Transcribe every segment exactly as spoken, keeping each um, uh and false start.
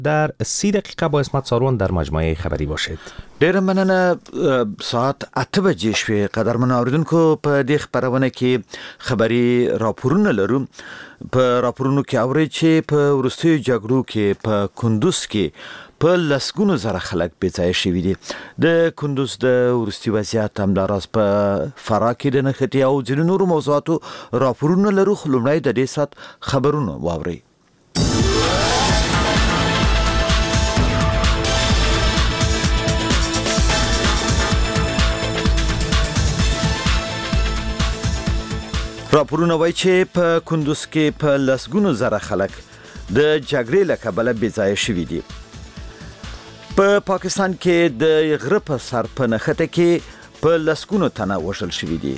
در سی دقیقه با اسمت سارون در مجموعه خبری باشید. ډېر مننه. ساعت اته بجې شوې. قدرمن اوریدونکو، په دې خبرونه کې خبري راپورونه لرو. په راپورونو کې اوري چې په وروستیو جګړو کې په کندوز کې په لسګونو زره خلک بېځایه شوي دي. د کندوز د وروستي وضعیت همداراز په فراه کې د نښتې او ځینو نورو موضوعاتو راپورونه لرو. خو لومړی د دې ساعت خبرونه واورئ. راپورونه وایي چې په کندوز کې په لسګونو زره خلک د جګړې له کبله بېځایه شوي دي. په پاکستان کې د غره په سر په نښته کې په لسګونو تنه وژل شوي دي.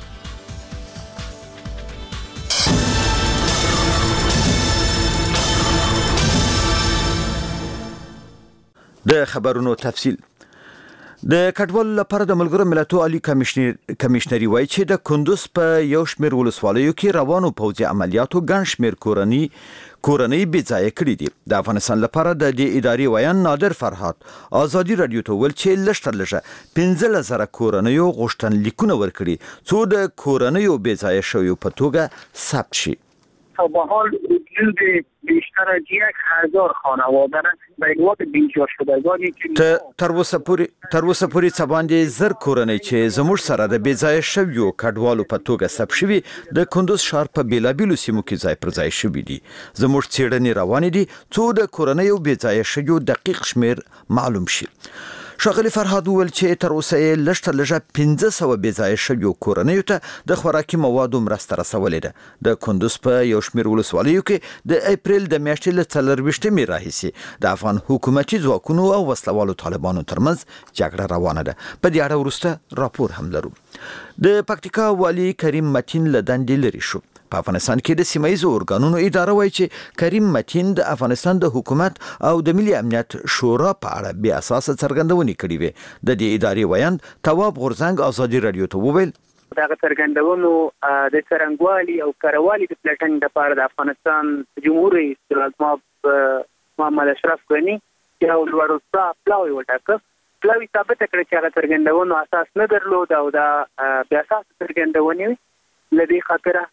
د خبرونو تفصیل. د کډوالو لپاره د ملګرو ملتونو عالی کمیشنري وایي چې د کندوز په یو شمېر ولسوالیو کې روانو پوځي عملیاتو ګڼ شمېر کورنۍ کورنۍ بېځایه کړي دي. د افغانستان لپاره د دې ادارې ویان نادر فرهاد ازادي رادیو ته ویل چې لږ تر لږه پنځلس زره کورنیو غوښتنلیکونه ورکړي څو د کورنیو بېځایه شویو په توګه ثبت شي. تا به حال وجود بیشتر از یک هزار خانواده به عنوان بیجا شدگانی که تر اوسه پورې تر اوسه پورې څه باندې زر کورنۍ چې زموږ سره د بېځایه شویو کډوالو په توګه ثبت شوي د کندوز ښار په بېلابېلو سیمو کې ځای پر ځای شوي دي. زموږ څېړنې روانې دي څو د کورنیو بېځایه شویو دقیق شمېر معلوم شي. ښاغلي فرهاد وویل چې تر اوسه یې لږ تر لږه پنځه سوه بېځایه شویو کورنیو ته د خوراکي موادو مرسته رسولې ده. د کندوز په یو شمېر ولسوالیو کې د اپریل د میاشتې له څلرویشتمې راهیسې د افغان حکومتي ځواکونو او وسلوالو طالبانو ترمنځ جګړه روانه ده. په دې اړه وروسته راپور هم لرو. د پکتیکا والي کریم متین له دندې لرې شو. په افغانستان کې د سیمه ییزو ارګانونو اداره وایي چې کریم متین د افغانستان د حکومت او د ملي امنیت شورا په اړه بې اساسه څرګندونې کړې وې. د دې ادارې ویاند تواب غورځنګ ازادي رادیو ته وویل دغه څرګندونو د څرنګوالي او کاروالي د پلټنې لپاره د افغانستان جمهور رئیس محمد اشرف غني یو لوړ پلاوی وټاکه. پلاوی ثابت کړ چې هغه څرګندونو اساس نه درلود او دا بې اساسه څرګندونې له دې خاطره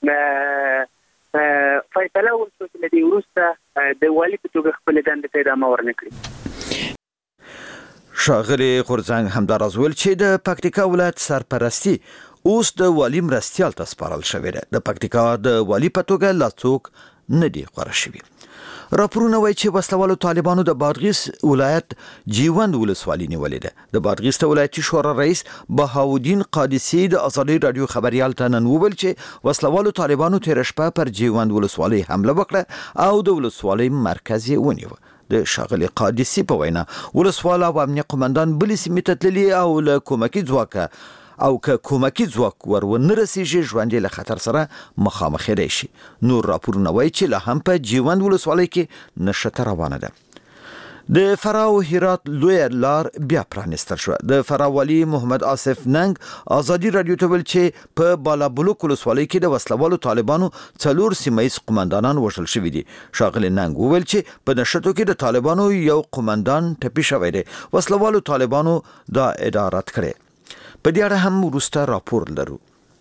فیصله وشوه چې له دې وروسته د والي په توګه خپلې دندې ته ادامه ورنه کړي. ښاغلي غورځنګ همداراز ویل چې د پکتیکا ولایت سرپرستي اوس د والي مرستیال ته سپارل شوې ده. د پکتیکا د والي په توګه لا څوک نه دي غوره شوي. راپورونه وایي چې وسلوالو طالبانو د بادغیس ولایت جیوند ولسوالي نیولې ده. د بادغیس د ولایتي شورا رئیس بهاودین قادسی د ازادي رادیو خبريال ته نن وویل چې وسلوالو طالبانو تېره شپه پر جیوند ولسوالي حمله وکړه او د ولسوالۍ مرکز یې ونیو. د ښاغلي قادسی په وینا ولسوال او امنیه قومندان بلې سیمې ته تللي او له کومکي ځواکه او که کومکي ځواک ور ونه رسیږي ژوند له خطر سره مخامخ دی شي. نور راپورونه وایي چې لا هم په جیوند ولسوالۍ کې نښته روانه ده. د فراه او هرات لوی لار بیا پرانستل شو. د فراه والي محمد آصف ننګ ازادي رادیو ته ویل چې په بالابلوک ولسوالۍ کې د وسلوالو طالبانو څلور سیمه ییز قومندانان وژل شوي دي. ښاغلي ننګ وویل چې په نښتو کې د طالبانو یو قومندان ټپي شوی دی. وسلوالو طالبانو دا ادعا رد کړې. په دې اړه هم وروسته راپور لرو.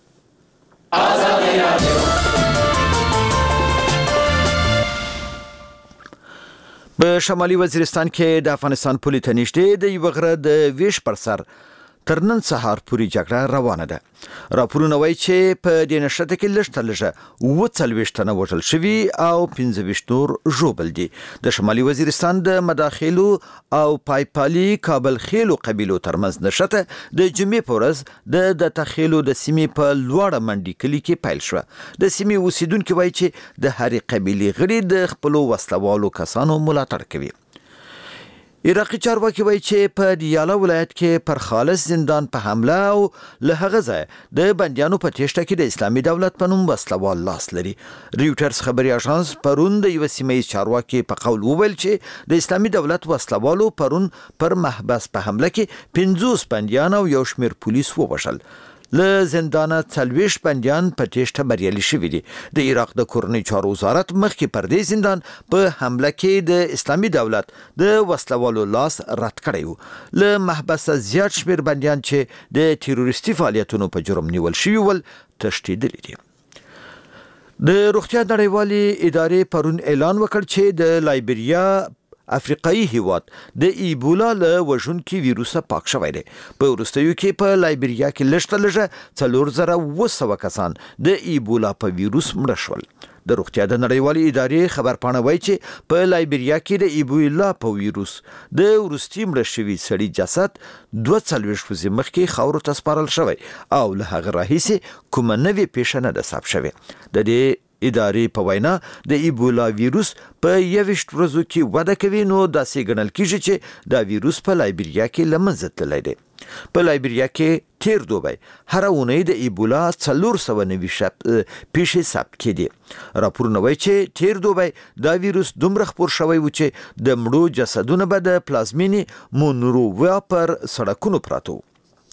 په شمالي وزیرستان کې د افغانستان پولې ته نږدې د یوه غره د ویش پر سر تر نن سهار پورې جګړه روانه ده. راپورونه وایي چې په دې نښته کې لږ تر لږه اووه څلوېښت تنه وژل شوي او پنځه ویشت نور ژوبل دي. د شمالي وزیرستان د مداخلو او پایپالي کابل خیلو قبیلو ترمنځ نښته د جمعې په ورځ د د تخیلو د سیمې په لوړه منډي کلي کې پیل شوه. د سیمې اوسیدونکي وایي چې د هرې قبیلې غړي د خپلو وسلوالو کسانو ملاتړ کوي. عراقي چارواکي وایي چې په دیاله ولایت کې پر خالص زندان په حمله او له هغه ځای د بندیانو په تېښته کې د اسلامي دولت په نوم وسلوال لاس لري. ریوټرز خبري اژانس پرون د یوه سیمه ییز چارواکي په قول وویل چې د اسلامي دولت وسلوالو پرون پر محبس په حمله کې پنځوس بندیان او یو شمېر پولیس ووژل. له زندانه څلوېښت بندیان په تیښته بریالي شوي دي. د عراق د کورنۍ چارو وزارت مخکې پر دې زندان په حمله کې د اسلامي دولت د وسلوالو لاس رد کړی و. له محبسه زیات شمېر بندیان چې د تیروریستي فعالیتونو په جرم نیول شوي ول تښتېدلي دي. د روغتیا نړیوالې ادارې پرون اعلان وکړ چې د لایبریا افریقایي هیواد د ایبولا له وژونکي ویروسه پاک شوی دی. په وروستیو کې په لایبریا کې لږ لږه څلور زره اوه سوه کسان د ایبولا په ویروس مړه شول. د روغتیا د نړیوالې ادارې خبرپاڼه وایي چې په لایبریا کې د ایبولا په ویروس د وروستي مړه شوي سړي جسد دوه څلوېښت ورځې مخکې خاورو ته سپارل شوی او له هغه راهیسې کومه نوې پیښه نه ده ثبت شوې. د دې ادارې په وینا د ایبولا ویروس په یویشت ورځو کې وده کوي، نو داسې ګڼل کېږي چې دا ویروس په لایبریا کې له منځه تللی دی. په لایبریا کې تیر دوبی هر اونۍ د ایبولا څلور سوه نوي پیښې ثبت کېدې. راپورونه وایي چې تیر دوبی دا ویروس دومره خپور شوی و چې د مړو جسدونه به د پلازمینې مونرووا پر سړکونو پراته وو.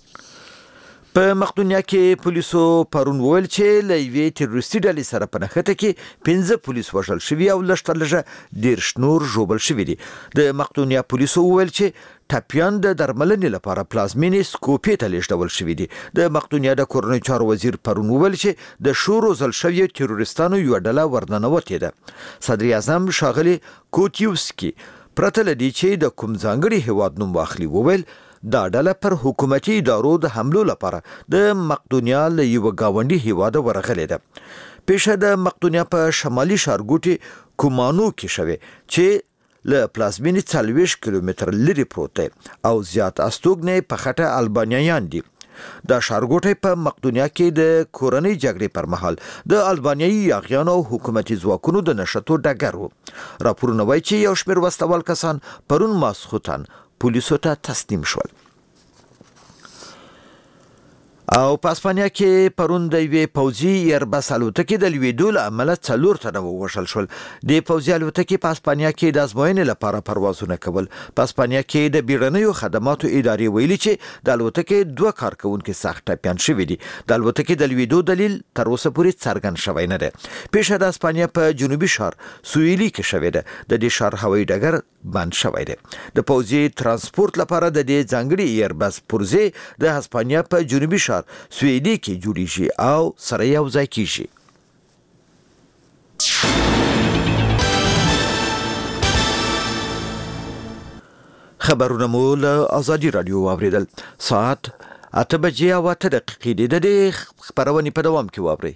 په مقدونیا کې پولیسو پرون وویل چې له یوې تروریستي ډلې سره په نښته کې پنځه پولیس وژل شوي او لږ تر لږه دېرش نور ژوبل شوي دي. د مقدونیا پولیسو وویل چې ټپیان د درملنې لپاره پلازمینې سکوپې ته لیږدول شوي دي. د مقدونیا د کورنۍ چارو وزیر پرون وویل چې د شو روزل شویو تروریستانو یوه ډله ورننوتې ده. صدر اعظم ښاغلي کوتیوسکي پرته له دې چې د کوم ځانګړي هیواد نوم واخلي وویل دا ډله پر حکومتي ادارو د حملو لپاره د مقدونیا له یوه ګاونډي هیواده ورغلې ده. پیښه د مقدونیا په شمالي ښارګوټي کومانو کې شوې چې له پلازمینې څلوېښت کیلومتر لرې پروت دی او زیات استوګنې په خټه البانیایان دي. دا ښارګوټی په مقدونیا کې د کورنۍ جګړې پر مهال د البانیایي یاغیانو او حکومتي ځواکونو د نښتو ډګر و. راپورونه وایي چې یو شمېر وسلوال کسان پرون ماسخوتن پولیسو ته تسلیم شول. او په اسپانیا کې پرون د یوې پوځي ایربس الوتکې د لوېدو له امله څلور تنه ووژل شول. د پوځي الوتکې په اسپانیا کې د ازموینې لپاره پروازونه کول. په اسپانیا کې د بیړنیو خدماتو ادارې ویلي چې د الوتکې دوه کارکونکي سخت ټپیان شوي دي. د الوتکې د لوېدو دلیل تر اوسه پورې څرګند شوی نه دی. پیښه د اسپانیا په جنوبي ښار سویلي کې شوې ده. د دې ښار هوایي ډګر بند شوی دی. د پوځي ترانسپورت لپاره د دې ځانګړي ایربس پرزې د اسپانیا په جنوبي ښار سویلي کې جوړیږي او سره یو ځای کیږي. خبرونه مو له آزادي رادیو واوریدل. ساعت اته بجې او اته دقیقې دي. د دې خبرونې په دوام کې واورئ.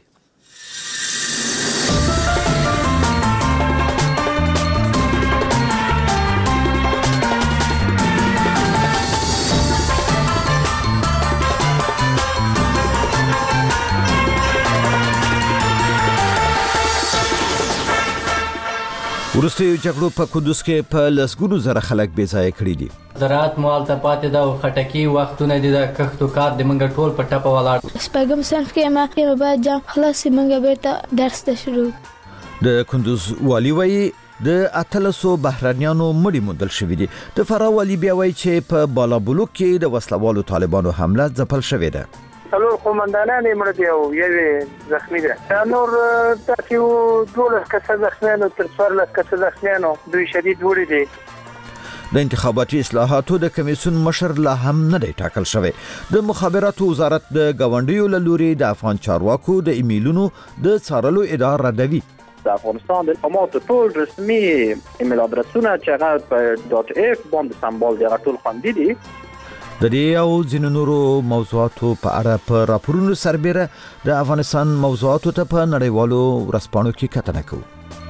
وروستیو جګړو په کندوز کې په لسګونو زره خلک بې ځایه کړي دي. زراعت مال ته پاتې ده او خټکي وختونه دي د کښت او کار د منګه ټول په ټپه ولاړ. شپږم صنف کې ما کې بعد جام خلاص منګه بیرته درس ته شروع. د کندوز والی وایي د اتلسو بهرنیانو مړي موندل شوي دي. د فراه والی بیا وایي چې په بالابلوک کې د وسلوالو طالبانو حمله ځپل شوې ده. څلور قومندانان یې مړه دي او یوې زخمي ده. نور داسې دولس کسه زخمیان او تر څوارلس کسه زخمیان دوی شدید وړي دي. د انتخاباتي اصلاحاتو د کمیسیون مشر لا هم نه دی ټاکل شوی. د مخابراتو وزارت د گاونډیو له لوري د افغان چارواکو د ایمیلونو د څارلو ادعا ردوي. د افغانستان د اماماتو ټول رسمي ایمیل ادرسونه چې هغه په ډاټ اف باندې سمبال دي هغه ټول خوندي دي. د دې او ځینو نورو موضوعاتو په اړه په راپورونو سربیره د افغانستان موضوعاتو ته په نړیوالو ورځپاڼو کې کتنه کوو.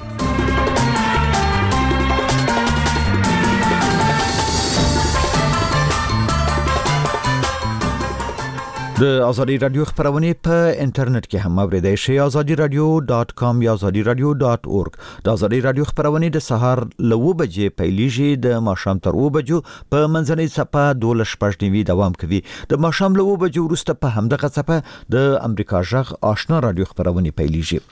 د آزادي رادیو خبرونه په انټرنیټ کې هم اوریدئ شئ. آزادي رادیو ډاټ کام یا آزادي رادیو ډاټ اورګ. د آزادي رادیو خبرونه د سهار له اوه بجې پیلیږي د ماښام تر اوه بجو په منځنۍ څپه دولس شپږ نیوي دوام کوي. د ماښام له اوه بجو وروسته په همدغه څپه د امریکا غږ آشنا رادیو خبرونه پیلیږي.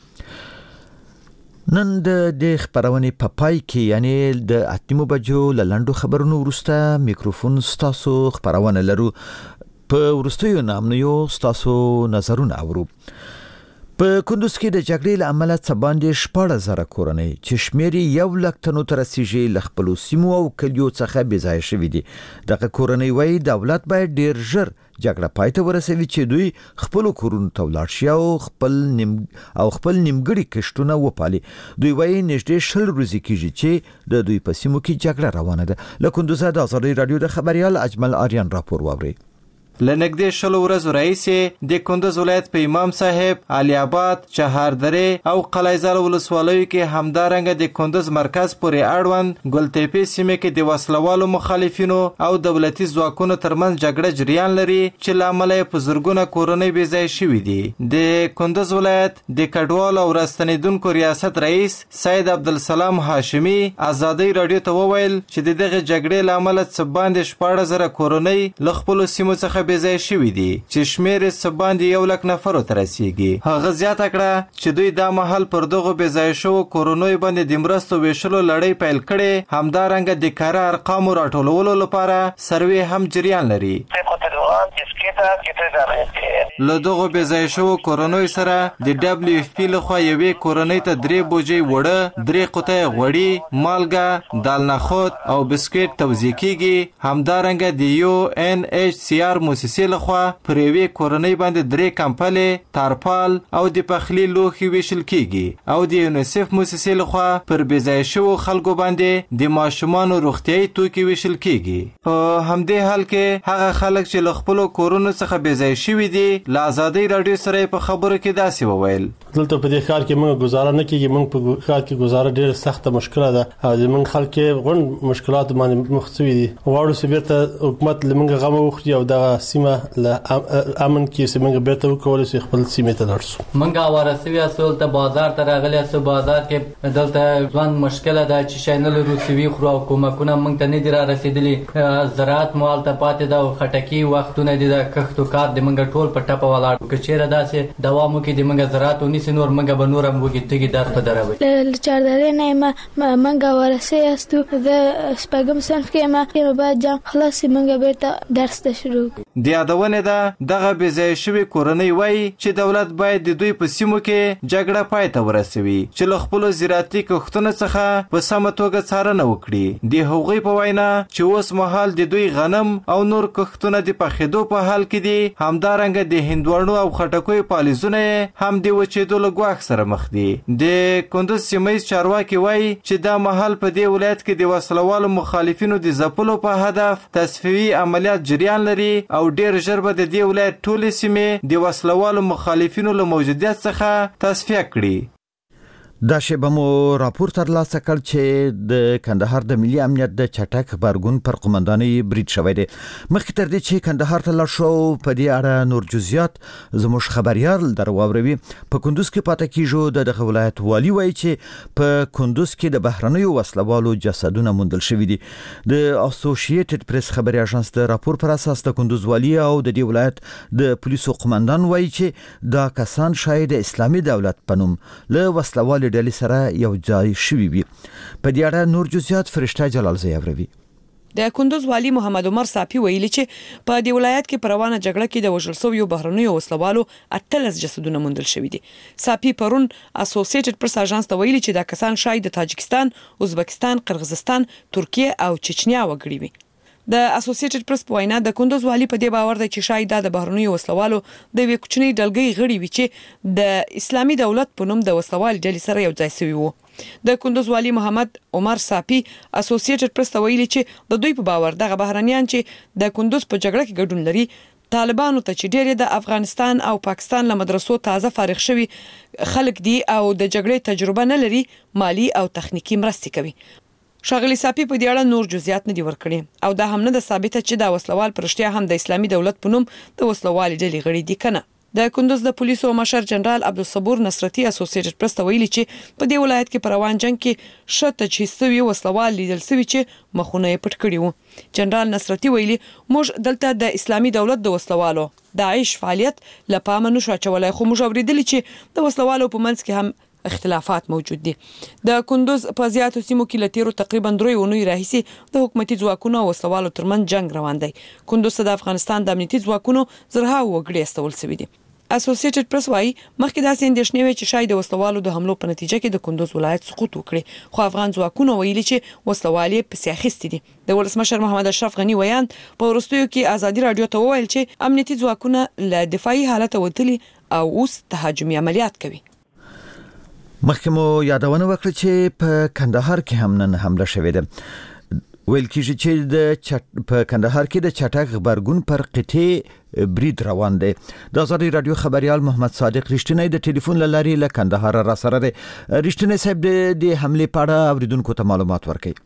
نن د دې خبرونه په پای کې یعنی د اتمو بجو له لنډو خبرونو وروسته میکروفون ستاسو خبرونه لرو. په وروستیو نامنیو ستاسو نظرونه اورو. په کندوز کې د جګړې له امله څه باندې شپاړس زره کورنۍ چې شمېر یې یو لک تنو ته رسیږي له خپلو سیمو او کلیو څخه بې ځایه شوي دي. دغه کورنۍ وایي دولت باید ډېر ژر جګړه پای ته ورسوي چې دوی خپلو کورونو ته ولاړ شي او خپل نیم او خپل نیمګړي کښتونه وپالي. دوی وایي نږدې شل ورځې کېږي چې د دوی په سیمو کې جګړه روانه ده. له کندوزه د ازادۍ راډیو د خبریال اجمل آریان راپور واورئ. لنګدې شلو ورځو راهیسې د کندوز ولایت په امام صاحب، علي آباد، چهاردرې او قلعه‌زال ولسوالیو کې همدارنګه د کندوز مرکز پورې اړوند ګلتېپې سیمې کې د وسلوالو مخالفینو او دولتي ځواکونو ترمنځ جګړه جریان لري چې له امله یې په زرګونه کورنۍ بې ځایه شوي دي. د کندوز ولایت د کډوالو او راستنېدونکو ریاست رئیس سید عبدالسلام هاشمي ازادۍ راډیو ته وویل چې د دغه جګړې له امله څه باندې شپاړس زره کورنۍ له خپلو سیمو څخه بې ځایه شوي دي چې شمېر یې څه باندې یو لک نفرو ته رسیږي. هغه زیاته کړه چې دوی دا مهال پر دغو بې ځایه شوو کورنیو باندې د مرستو ویشلو لړۍ پیل کړې. همدارنګه د کره ارقامو راټولولو لپاره سروې هم جریان لري. له دغو بې ځایه شوو کورنیو سره د ډبلیو اف پی لخوا یوې کورنۍ ته درې بوجۍ وړه، درې قطۍ غوړي، مالګه، دال نخود او بسکټ توزیع کیږي. همدارنګه د یو ان ایچ سی آر موسسې لخوا پر یوې کورنۍ باندې درې کمپلې، تارپال او د پخلي لوښي ویشل کیږي او د یونیسف موسسې لخوا پر بې ځایه شوو خلکو باندې د ماشومانو روغتیایي توکي ویشل کیږي. په همدې حال کې هغه خلک چې له خپلو کورونو څخه بې ځایه شوي دي له ازادۍ راډیو سره په خبرو کې داسې وویل: دلته په دې ښار کې موږ ګزاره نه کیږي. موږ په ښار کې ګزاره ډېره سخته مشکله ده او زموږ خلک یې غونډ مشکلات باندې مخ شوي دي. غواړو چې بیرته حکومت له موږ غم وخوري او دغه سیمه له امن کې چې موږ بیرته وکولی شو خپل سیمې ته لاړ شو. موږ ورسوي اسو ته بازار ته راغلي اسو بازار کې دلته ځوان مشکله ده چې شای نه لرو سوي خورو او کومکونه موږ ته نه دي را رسېدلي. زراعت مال ته پاتې ده او خټکي وختونه دي د کښت او کار د موږ ټول په ټپه ولاړ. که چېرې داسې دوام وکړي د موږ زراعت ونیسي نور موږ به نور هم وږي تږي در په دروي. له چهاردرې نه موږ ورسوي استو د شپږم صنف کې ما بعد جام خلاص موږ بیرته درس ته شروع. د یادونې ده دغه بې ځایه شوې کورنۍ وایي چې دولت باید د دوی په سیمو کې جګړه پای ته ورسوي چې له خپلو زراعتي کښتونو څخه په سمه توګه څارنه وکړي. د هغوی په وینا چې اوس مهال د دوی غنم او نور کښتونه د پخېدو په حال کې دي. همدارنګه د هندوانو او خټکیو پالیزونه هم د وچېدو له ګواښ سره مخ دي. د کندوز سیمهیز چارواکي وایي چې دا مهال په دې ولایت کې د وسلوالو مخالفینو د ځپلو په هدف تصفیوي عملیات جریان لري او ډېر ژر به د دې ولایت ټولې سیمې د وسلوالو مخالفینو له موجودیت څخه تصفیه کړي. دا شیبه مو راپور ترلاسه کړ چې د کندهار د ملي امنیت د چټک غبرګون پر قومندانۍ برید شوی دی. مخکې تر دې چې کندهار ته لاړ شو په دې اړه نور جزئیات زموږ خبریال در واوروي. په کندوز کې پاتې کیږو. د دغه ولایت والی وایي چې په کندوز کې د بهرنیو وسلوالو جسدونه موندل شوي دي. د اسوسییټډ پریس خبري اژانس د راپور پر اساس د کندوز والی او د دې ولایت د پولیسو قومندان وایي چې دا کسان شاید د اسلامي دولت په نوم له وسلوالو ډلې سره یو ځای شوي وي. په دې اړه نور جزئیات فرشته جلالزی اوروي. د کندوز والی محمد عمر صافي ویلي چې په دې ولایت کې په روانه جګړه کې د وژل شویو بهرنیو وسلوالو اتلس جسدونه موندل شوي دي. صافي پرون اسوسییټډ پریس اژانس ته ویلي چې دا کسان شاید د تاجکستان، ازبکستان، قرغیزستان، ترکیه او چچنیا وګړي وي. د اسوسییټډ پریس په وینا د کندوز والی په دې باور دی چې شاید د بهرنیو وسلوالو د یوې کوچنۍ ډلګۍ غړي وي چې د اسلامي دولت په نوم د وسلوال ډلې سره یو ځای شوي وو. د کندوز والی محمد عمر صافي اسوسییټډ پریس ته ویلي چې د دوی په باور دغه بهرنیان چې د کندوز په جګړه کې ګډون لري طالبانو ته چې ډېر د افغانستان او پاکستان له مدرسو تازه فارغ شوي خلک دي او د جګړې تجربه نه لري، مالی او تخنیکی مرستې کوي. ښاغلي صافي په دې اړه نور جزئیات نه دي ورکړي او دا هم نه ده ثابته چې دا وسلوال پر رښتیا هم د اسلامي دولت په نوم د وسلوالي ډلې غړي دي که نه. د کندوز د پولیسو مشر جنرال عبدالصبور نصرتي اسوسییټډ پریس ته ویلي چې په دې ولایت کې په روان جنګ کې ښه تجهیز شوي وسلوال لیدل شوي چې مخونه یې پټ کړي وو. جنرال نصرتي ویلي موږ دلته د اسلامي دولت د وسلوالو داعش فعالیت له پامه نشو اچولی، خو موږ اورېدلي چې د وسلوالو په منځ کې هم اختلافات موجود دي. د کندوز په زیاتو سیمو کې لتیرو تقریبا درې اونۍ راهیسې د حکومتي ځواکونو او وسلوالو ترمن جنگ روان دی. کندوز د افغانستان د امنیتي ځواکونو زرها وګړي استول شوی دي. اسوسییټډ پریس وايي مخکې داسې اندېښنې وي چې شاید د وسلوالو د حملو په نتیجه کې د کندوز ولایت سقوط وکړي، خو افغان ځواکونو ویلي چې وسلوالي پسې اخیستي دي. د ولسمشر محمد اشرف غني ویان په وروستیو کې ازادي رادیو ته وویل چې امنیتي ځواکونه له دفاعي حالت وتلي او اوس تهاجمي عملیات کوي. مخکې مو یادونه وکړه چې په کندهار کې هم نن حمله شوې ده. ویل کېږي چې د چټ په کندهار کې د چټک غبرګون پر قطعه برید روان دی. د ازادي رادیو خبريال محمد صادق رښتینی د ټلیفون لارې له کندهار را سره دی. رښتینی صاحب د حمله په اړه اوریدونکو ته معلومات ورکړي.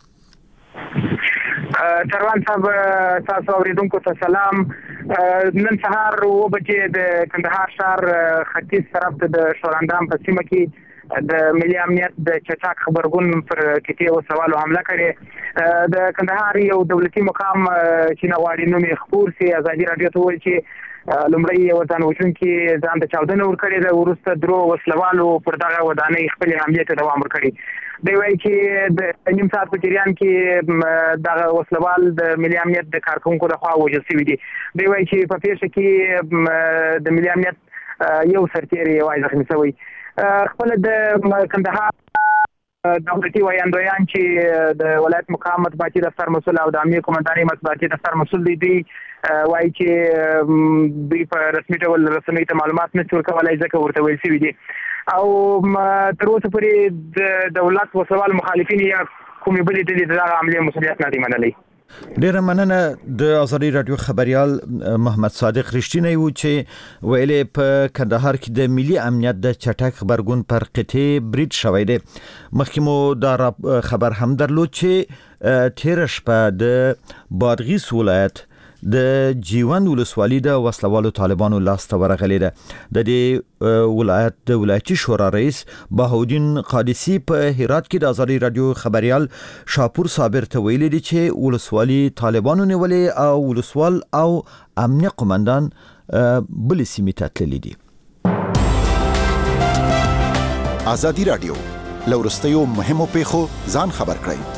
چروان صاحب تاسو اوریدونکو ته سلام. نن سهار و بجې د کندهار ښار ختیځ طرف ته د شوراندام په سیمه کې د ملي امنیت د چټک خبرګون پر کتې او سوالو حمله کړې. د کندهار یو دولتي مقام چې نواري نومي خبر سي ازادي رادیو ته وایي چې لومړی یو ځان وژونکي ځان د چاودنه ورکړي د ورسته درو وسلوالو پر دغه ودانۍ خپل حمله ته دوام ورکړي. دی وایي چې د نیم ساعت په جریان کې دغه وسلوال د ملي امنیت د کارکونکو لخوا وژل شوي دي. دی وایي چې په پیښه کې د ملي امنیت یو سرتیری یوازې زخمي شوی. خپل د کندهار دولتي ویاندویان چې د ولایت مقام مطبوعاتي دفتر مسؤل او د امنیه قومندانۍ مطبوعاتي دفتر مسؤل دي دوی وایي چې دوی په رسمي ډول رسنیو ته معلومات نه ورکولی ځکه ورته ویل شوي دي او تر اوسه پورې د دولت وسوال مخالفین یا کومې بلې ډلې د دغه عملیې مسؤلیت نه دی منلی. ډیره مننه. د ازادي رادیو خبريال محمد صادق رښتینی و چې ویلې په کندهار کې د ملي امنیت د چټک خبرګون پر قطعه برید شوی دی. مخکې مو دا خبر هم درلود چې تیر شپه د بادغیس ولایت د جیوند ولسوالۍ د وسلوالو طالبانو لاس ته ورغلې ده. د دې ولایت د ولایتي شورا رئیس بهاودین قادسی په هرات کې د ازادي رادیو خبريال شاپور صابر ته ویلي دي چې ولسوالۍ طالبانو نیولې او ولسوال او امنیه قومندان بل سیمې ته تللي دي. ازادي رادیو لورستیو مهمو پیښو ځان خبر کړئ.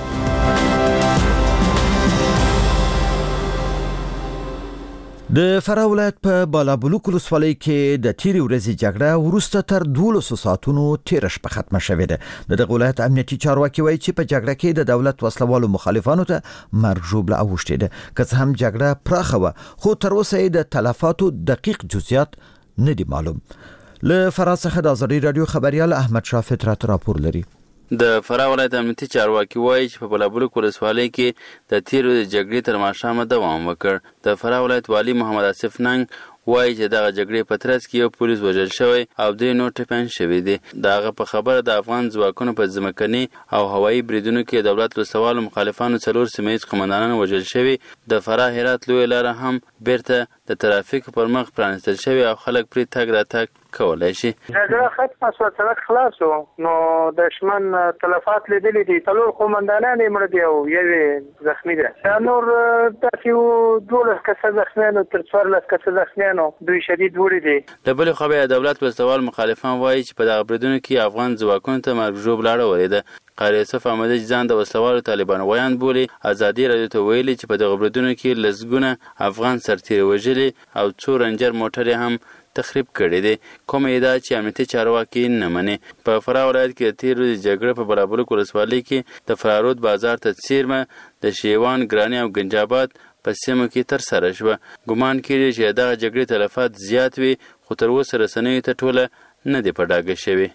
د فراه ولایت په بالابلوک ولسوالۍ کې د تیرې ورځې جګړه وروسته تر دولسو ساعتونو تېره شپه ختمه شوې ده. د دغه ولایت امنیتي چارواکي وایي چې په جګړه کې د دولت وسلوالو مخالفانو ته مرګ ژوبله اوښتې ده. که څه هم جګړه پراخه وه خو تر اوسه یې د تلفاتو دقیق جزئیات نه دي معلوم. له فراه څخه د ازادي رادیو خبريال احمد شاه فطرت راپور لري. د فراه ولایت امنیتي چارواکي وایي چې په بالابلوک ولسوالۍ کې د تیرو د جګړې تر ماښامه دوام وکړ. د فراه ولایت والي محمد آصف ننګ وایي چې دغه جګړې په ترڅ کې یو پولیس وژل شوی او دوی نور ټپیان شوي دي. د هغه په خبره د افغان ځواکونو په ځمکني او هوایي بریدونو کې دولت وسلوالو مخالفانو څلور سیمه ییز قومندانان وژل شوي. د فراه هرات لویه لاره هم بیرته د ترافیک پر مخ پرانستل شوی او خلک پرې تګ راتګ کولای شي. جګړه ختمه شوه، سړک خلاص و، نو د شمن تلفات لیدلي دي. څلور قومندانان یې مړه دي او یو زخمي ده. نور داسې دولس کسه زخمیان او تر څوارلس کسه زخمیان دوی شدید وړي دي. د بلې خوا بیا دولت وسلوال مخالفان وایي چې په دغه بریدونو کې افغان ځواکونو ته مرګ ژوبله اړولې ده. قاری یوسف احمدی چې ځان د وسلوالو طالبانو ویان بولي ازادي رادیو ته ویلي چې په دغه بریدونو کې لسګونه افغان سرتیري وژلي او څو رنجر موټر هم تخریب کړي دي. کومه ادعا چې امنیتي چارواکي نه مني. په فراه ولایت کې د تیرو د جګړې په بالابلوک ولسوالۍ کې د فرارود بازار ته څیرمه د شیوان ګراني او گنجاباد په سیمو کې تر سره شوه. ګمان کېږي چې دغه جګړې تلفات زیات وي خو تر اوسه رسنیو ته ټوله نه دي په ډاګه شوي.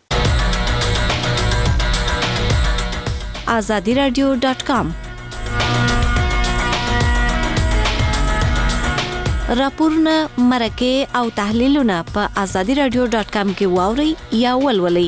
azadi radio dot com راپورونه مرکه او تحلیلونه په azadi radio dot com کې واوري یا ولولئ.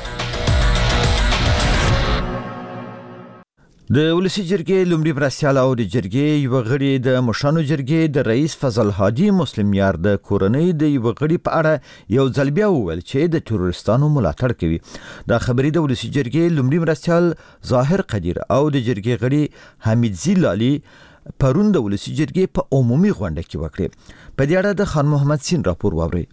د ولسی جرګې لومړي مرستیال او د جرګې یو غړي د مشانو جرګې د رئیس فضل هادي مسلم یار د کورنۍ د یو غړي په اړه یو ځل بیا وویل چې د تروریستانو ملاتړ کوي. دا خبرې د ولسی جرګې لومړي مرستیال ظاهر قدیر او د جرګې غړي حمید زیلالي پرون د ولسی جرګې په عمومي غونډه کې وکړه. په دې اړه د خان محمد سین راپور واوري.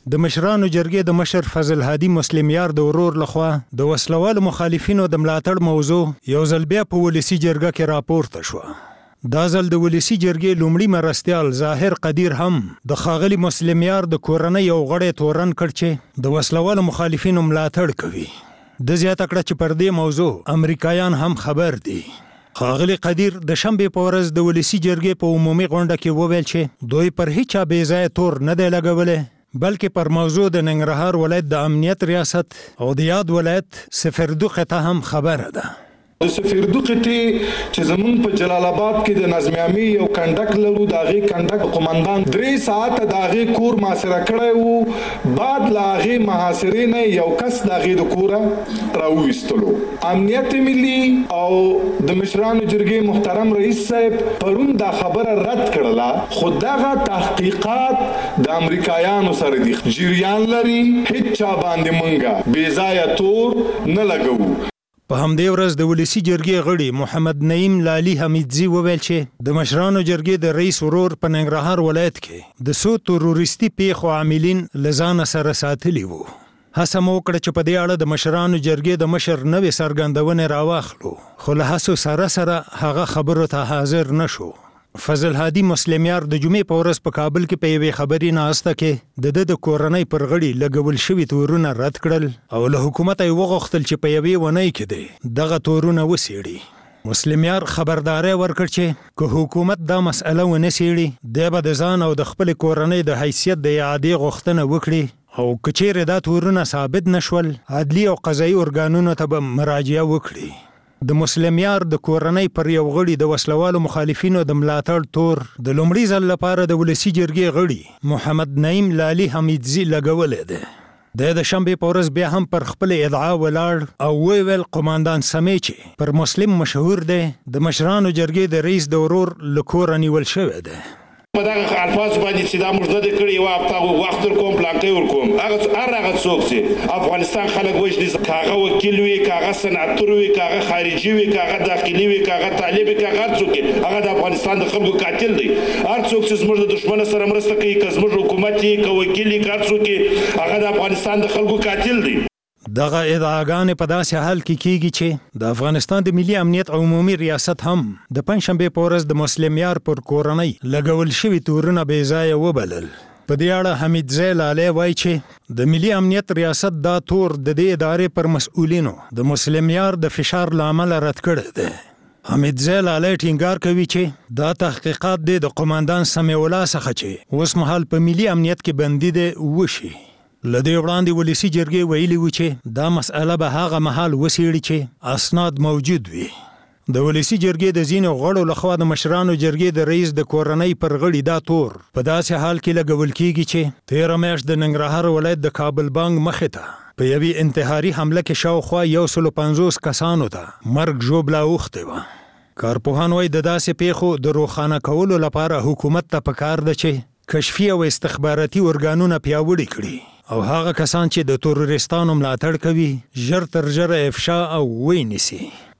د مشرانو جرګې د مشر فضل هادي مسلم یار د ورور لخوا د وسلوالو مخالفینو د ملاتړ موضوع یو ځل بیا په ولسی جرګه کې راپورته شو. دا ځل د ولسی جرګې لومړي مرستیال ظاهر قدیر هم د ښاغلي مسلم یار د کورنۍ یو غړی تورن کړ چې د وسلوالو مخالفینو ملاتړ کوي. د زیاته کړه چې پر دې موضوع امریکایان هم خبر دي. ښاغلي قدیر د شنبې په ورځ د ولسی جرګې په عمومي غونډه کې وویل چې دوی پر هیچا بې ځایه تور نه دی لګولی، بلکې پر موضوع د ننګرهار ولایت د امنیت ریاست او د یاد ولایت سفردو قطعه هم خبره ده. د سفردو قطعه چې زمون په جلال آباد کې د نظم عامي یو کنډک لرو، د هغې کنډک قومندان درې ساعته د هغې کور محاصره کړی وو. بعد له هغې محاصرې نه یو کس د هغې د کوره راوویستلو. امنیت ملي او د مشرانو جرګې محترم رئیس صاحب پرون دا خبره رد کړله، خو دغه تحقیقات د امریکایانو سره دي، جریان لري، هیڅ چا باندې مونږه بې ځایه تور نه لګوو. په همدې ورځ د ولسی جرګې غړي محمد نعیم لالي حمیدزي وویل چې د مشرانو جرګې د رئیس ورور په ننګرهار ولایت کې د څو تروریستي پیښو عاملین له ځانه سره ساتلي وو. هڅه مو وکړه چې په دې اړه د مشرانو جرګې د مشر نوې څرګندونې راواخلو، خو له هڅو سره سره هغه خبرو ته حاضر نه شو. فضل هادي مسلم یار د جمعې په ورځ په کابل کې په یوې خبري ناسته کې د ده د کورنۍ پر غړي لګول شوي تورونه رد کړل او له حکومته یې وغوښتل چې په یوې ونۍ کې دی دغه تورونه وڅېړي. مسلم یار خبرداری ورکړ چې که حکومت دا مسئله ونه څېړي دی به د ځان او د خپلې کورنۍ د حیثیت د اعادې غوښتنه وکړي، او که چیرې دا تورونه ثابت نشول عدلي او قضایي ارګانونو ته به مراجعه وکړي. د مسلم یار د کورنۍ پر یو غړي د وسلوالو مخالفینو د ملاتړ تور د لومړي ځل لپاره د ولسی جرګې غړي محمد نعیم لالي حمیدزي لګولی دی. د د شنبې په ورځ بیا هم پر خپل ادعا ولاړ او ویل قوماندان سمې چې پر مسلم مشهور دی د مشرانو جرګې د رئیس د ورور له کوره نیول شوی دی. په دغه الفاظ باندې چې دا موږ نه دی کړی یوه هفته وخت ورکوم پلانکۍ ورکوم، هغه هر هغه څوک چې افغانستان خلک وژني، که هغه وکیل وي، که هغه صنعتور وي، که هغه خارجي وي، که هغه داخلي وي، که هغه طالب وي، که هغه هر څوک وي، هغه د افغانستان د خلکو قاتل دی. هر څوک چې زموږ د دښمن سره مرسته کوي، که زموږ حکومت یې، که وکیل یې، که هر څوک یې، هغه د افغانستان د خلکو قاتل دی. دغه ادعاګانې په داسې حال کې کیږي چې د افغانستان د ملي امنیت عمومي ریاست هم د پنجشنبې په ورځ د مسلم یار پر کورنۍ لګول شوي تورونه بې ځایه وبلل. په دې اړه حمیدزی لالی وایي چې د ملي امنیت ریاست دا تور د دې ادارې پر مسؤلینو د مسلم یار د فشار له امله رد کړی دی. حمیدزی لالی ټینګار کوي چې دا تحقیقات دی د قوماندان سمیع الله څخه چې اوس مهال په ملي امنیت کې بندي دی وشي. له دې وړاندې ولسی جرګې ویلي وو چې دا مسئله به هغه مهال وڅېړي چې اسناد موجود وي. د ولسی جرګې د ځینو غړو لخوا د مشرانو جرګې د رئیس د کورنۍ پر غړي دا تور په داسې حال کې لګول کیږي چې تېره میاشت د ننګرهار ولایت د کابل بانک مخې ته په یوې انتحاري حمله کې شاوخوا یو سلو پنځوس کسانو ته مرګ ژوبله اوښتې وه. کارپوهان وایي د داسې پیښو د روښانه کولو لپاره حکومت ته پکار ده چې کشفي او استخباراتي ارګانونه پیاوړي کړي او هغه کسان چې د تروریستانو ملاتړ کوي ژر تر ژره افشا او ونیسي.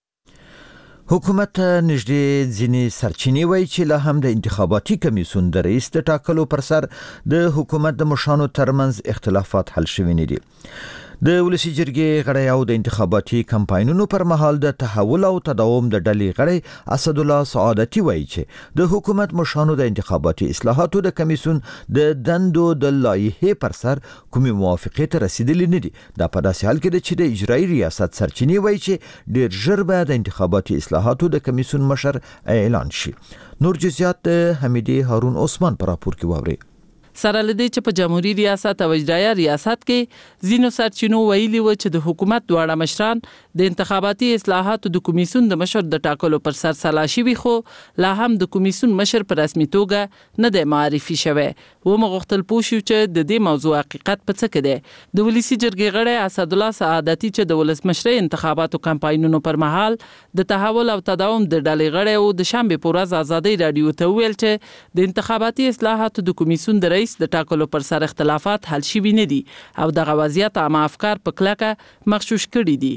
حکومت نږدې ځینې سرچینې وایي چې لا هم د انتخاباتي کمیسیون د رئیس د ټاکلو پر سر د حکومت د مشرانو ترمنځ اختلافات حل شوي نه دي. د ولسی جرګې غړی او د انتخاباتي کمپاینونو پر مهال د تحول او تداوم د ډلې غړی اسد الله سعادتي وایي چې د حکومت مشرانو د انتخاباتي اصلاحاتو د کمیسیون د دندو د لایحې پر سر کومې موافقې ته رسیدلي نه دي. دا په داسې حال کې ده چې د اجرایي ریاست سرچینې وایي چې ډېر ژر به د انتخاباتي اصلاحاتو د کمیسیون مشر اعلان شي. نور جزئیات د حمیدي هارون عثمان پر راپور کې واورئ. سره لدې چې په جمهوریت ریاست او اجرایي ریاست کې ځینو سرچینو ویلي و چې د حکومت دواړه مشران د انتخاباتي اصلاحاتو د کمیسیون د مشر د ټاکلو پر سر سلا شوي، خو لا هم د کمیسیون مشر په رسمي توګه نه دی معرفي شوی. و مغوښتل پوه شو چې د دې موضوع حقیقت په څه کې دی. د ولسی جرګې غړی اسد الله سعادتي چې د ولسمشرۍ انتخاباتو کمپاینونو پر مهال د تحول او تداوم د ډلې غړی او د شنبې په ورځ ازادۍ راډیو ته وویل چې د انتخاباتي اصلاحاتو د کمیسیون د رئیس د ټاکلو پر سر اختلافات حل شوي نه دي او دغه وضعیت عامه افکار په کلکه مغشوش کړي دي.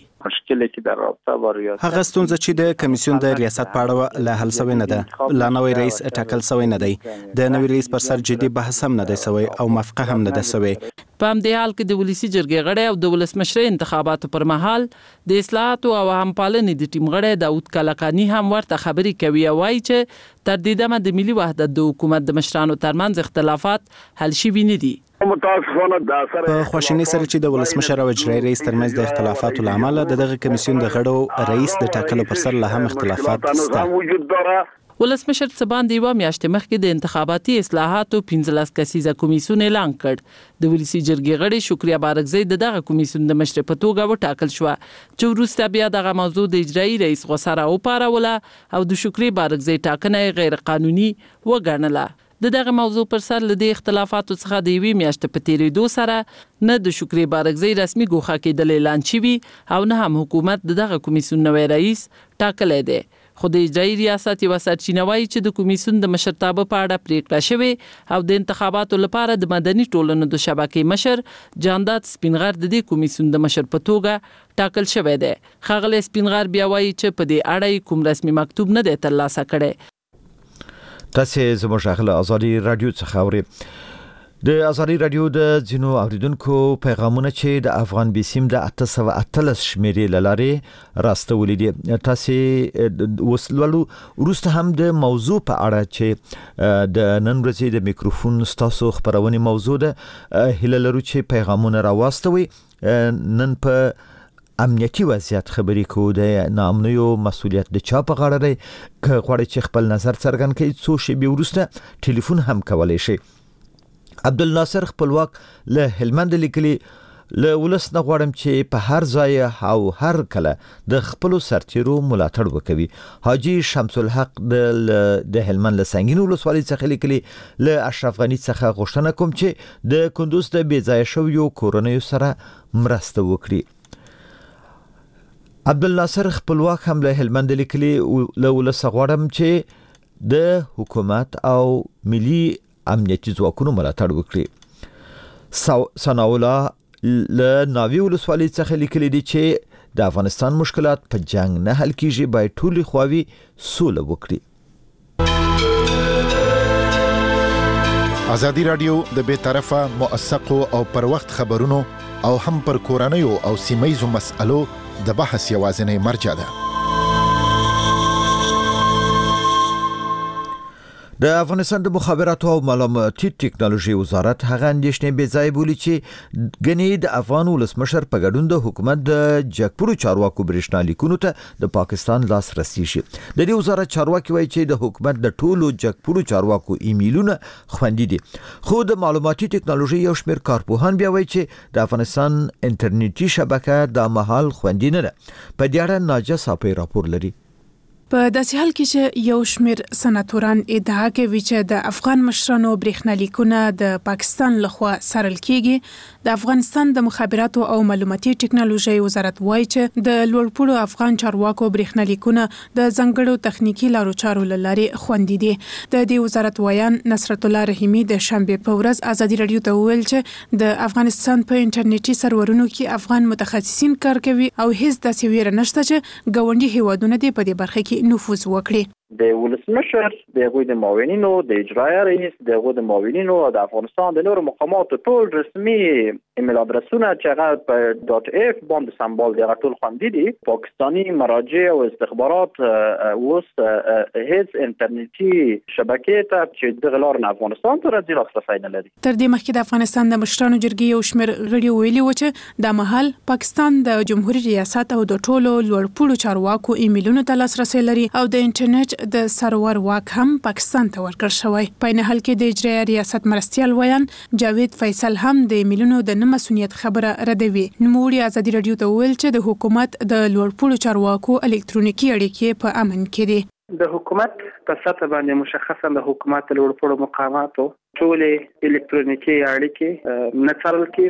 هغه ستونزه چې د کمیسیون د ریاست په اړه لا حل شوی نه ده. لا نوې رئیس ټاکل شوی نه دی. د نوې رئیس پر سر جدي بحث هم نه دی شوی او موافقه هم نه ده شوی. په همدې حال کې د ولسی جرګې غړی او د ولسمشر انتخاباتو پر مهال د اصلاحاتو او همپالنې د ټیم غړی داود کلکانی هم ورته خبرې کوي او وایي چې تر دې دمه د ملي وحدت د حکومت د مشرانو ترمنځ اختلافات حل شوي نه دي. په خواشینۍ سره چې د ولسمشر او اجرایي رئیس ترمنځ د اختلافاتو له امله د دغه کمیسیون د غړو رئیس د ټاکلو پر سر له هم اختلافات شته. ولسمشر څه باندې یوه میاشت مخکې د انتخاباتي اصلاحاتو پنځلس کسیزه کمیسیون اعلان کړ. د ولسی جرګې غړي شکریا بارکزی د دغه کمیسیون د مشر په توګه وټاکل شو چې وروسته بیا دغه موضوع د اجرایي رئیس غوسره وپاروله او د شکریا بارکزی ټاکنه غیر قانوني وګڼله. د دغه موضوع پر سر له دې اختلافاتو څخه د یوې میاشتې په تېرېدو سره نه د شکري بارکزی رسمي ګوښه کېدل اعلان شوي او نه هم حکومت د دغه کمیسیون نوی رئیس ټاکلی دی. خو د اجرایي ریاست یوه سرچینه وایي چې د کمیسیون د مشرتابه په اړه پریکړه شوې او د انتخاباتو لپاره د مدني ټولنو د شبکې مشر جانداد سپینغر د دې کمیسیون د مشر په توګه ټاکل شوی دی. ښاغلی سپینغر بیا وایي چې په دې اړه کوم رسمي مکتوب نه دی ترلاسه کړی. تاسو زموږ غږ له ازادي رادیو څخه اورئ. د ازادي رادیو د ځینو اوریدونکو پیغامونه چې د افغان بیسیم د اته سوه اتلس شمیرې له لارې راستولي دي. تاسو وسلولو وروسته هم د موضوع په اړه چې د نن ورځې د میکروفون ستاسو خبرونې موضوع ده هیله لرو چې پیغامونه راواستوي. نن په امنیتي وضعیت خبرې کوو. د ناامنیو مسؤلیت د چا په غاړه دی. که غواړئ چې خپل نظر څرګند کړئ څو شېبې وروسته ټلیفون هم کولی شئ. عبدالناصر خپلواک له هلمند لیکلي له ولس نه غواړم چې په هر ځای او هر کله د خپلو سرتیرو ملاتړ وکوي. حاجی شمس الحق د د هلمند له سنگین ولسوالۍ څخه لیکلي له اشرف غنی څخه غوښتنه کوم چې د کندوز د بې ځایه شویو کورنیو سره مرسته وکړي. عبدالناصر خپلواک هم له هلمند لیکلي له ولس غواړم چې د حکومت او ملي امنیتي ځواکونو ملاتړ وکړي. ثناءالله له ناوی ولسوالۍ څخه لیکلي دي چې د افغانستان مشکلات په جنگ نه حل کیږي، باید ټولې خواوې سوله وکړي. ازادي رادیو د بې طرفه موثقو او پر وخت خبرونو او هم پر کورنیو او سیمه‌یزو مسألو د بحث یوازینی مرجع ده. د افغانستان د مخابراتو او معلوماتي ټکنالوژي وزارت هغه اندېښنې بې ځای بولي چې ګنې د افغان ولسمشر په ګډون د حکومت د جګپورو چارواکو برېښنا لیکونو ته د پاکستان لاسرسی شي. د دې وزارت چارواکي وایي چې د حکومت د ټولو جګپورو چارواکو ایمیلونه خوندي دي. خو د معلوماتي ټکنالوژي یو شمېر کارپوهان بیا وایي چې د افغانستان انټرنیټي شبکه د مهال خوندي نه ده. په دې اړه ناجیه صافی راپور لري. په داسې حال کې چې یو شمېر سناتوران ادعا کوي چې د افغان مشرانو برېښنالیکونه د پاکستان لخوا څارل کیږي، د افغانستان د مخابراتو او معلوماتي ټکنالوژي وزارت وایي چې د لوړپوړو افغان چارواکو برېښنالیکونه د ځانګړو تخنیکی لارو چارو له لارې خوندي دي. د دې وزارت وایان نصرت الله رحیمي د شنبه په ورځ ازادي رادیو ته وویل چې د افغانستان په انټرنیټي سرورونو کې افغان متخصصین کار کوي او هیڅ داسې ویره نشته چې ګاونډي هیوادونه دې په دې برخه کې نفوذ وکړي. د ولسمشر د هغوی د معاونینو، د اجرایي رئیس د هغوی د معاونینو او د افغانستان د نورو مقاماتو ټول رسمي ایمیل ادرسونه چې هغه په ډاټ اف باندې سمبال دي هغه ټول خوندي دي. پاکستاني مراجع او استخبارات اوس هیڅ انټرنیټي شبکې ته چې د غلار نه افغانستان ته راځي لاسرسی نه لري. تر دې مخکې د افغانستان د مشرانو جرګې یو شمېر غړي ویلي و چې د مهال پاکستان د جمهوریت ریاست او د ټولو لوړپوړو چارواکو ایمیلونو ته لاسرسی لري او د انټرنیټ د سرور واک هم پاکستان ته ورکړل شوی. په این حال کې د اجرایي ریاست مرستیال ویان جاوید فیصل هم د ایمیلونو د نه مسؤلیت خبره ردوي. نوموړي ازادي رادیو ته ویل چې د حکومت د لوړپوړو چارواکو الکترونیکي اړیکې په امن کې دي. د حکومت په سطح باندې مشخصا د حکومت لوړپوړو مقاماتو ټول الکترونیکي اړیکې نه څارل کیږي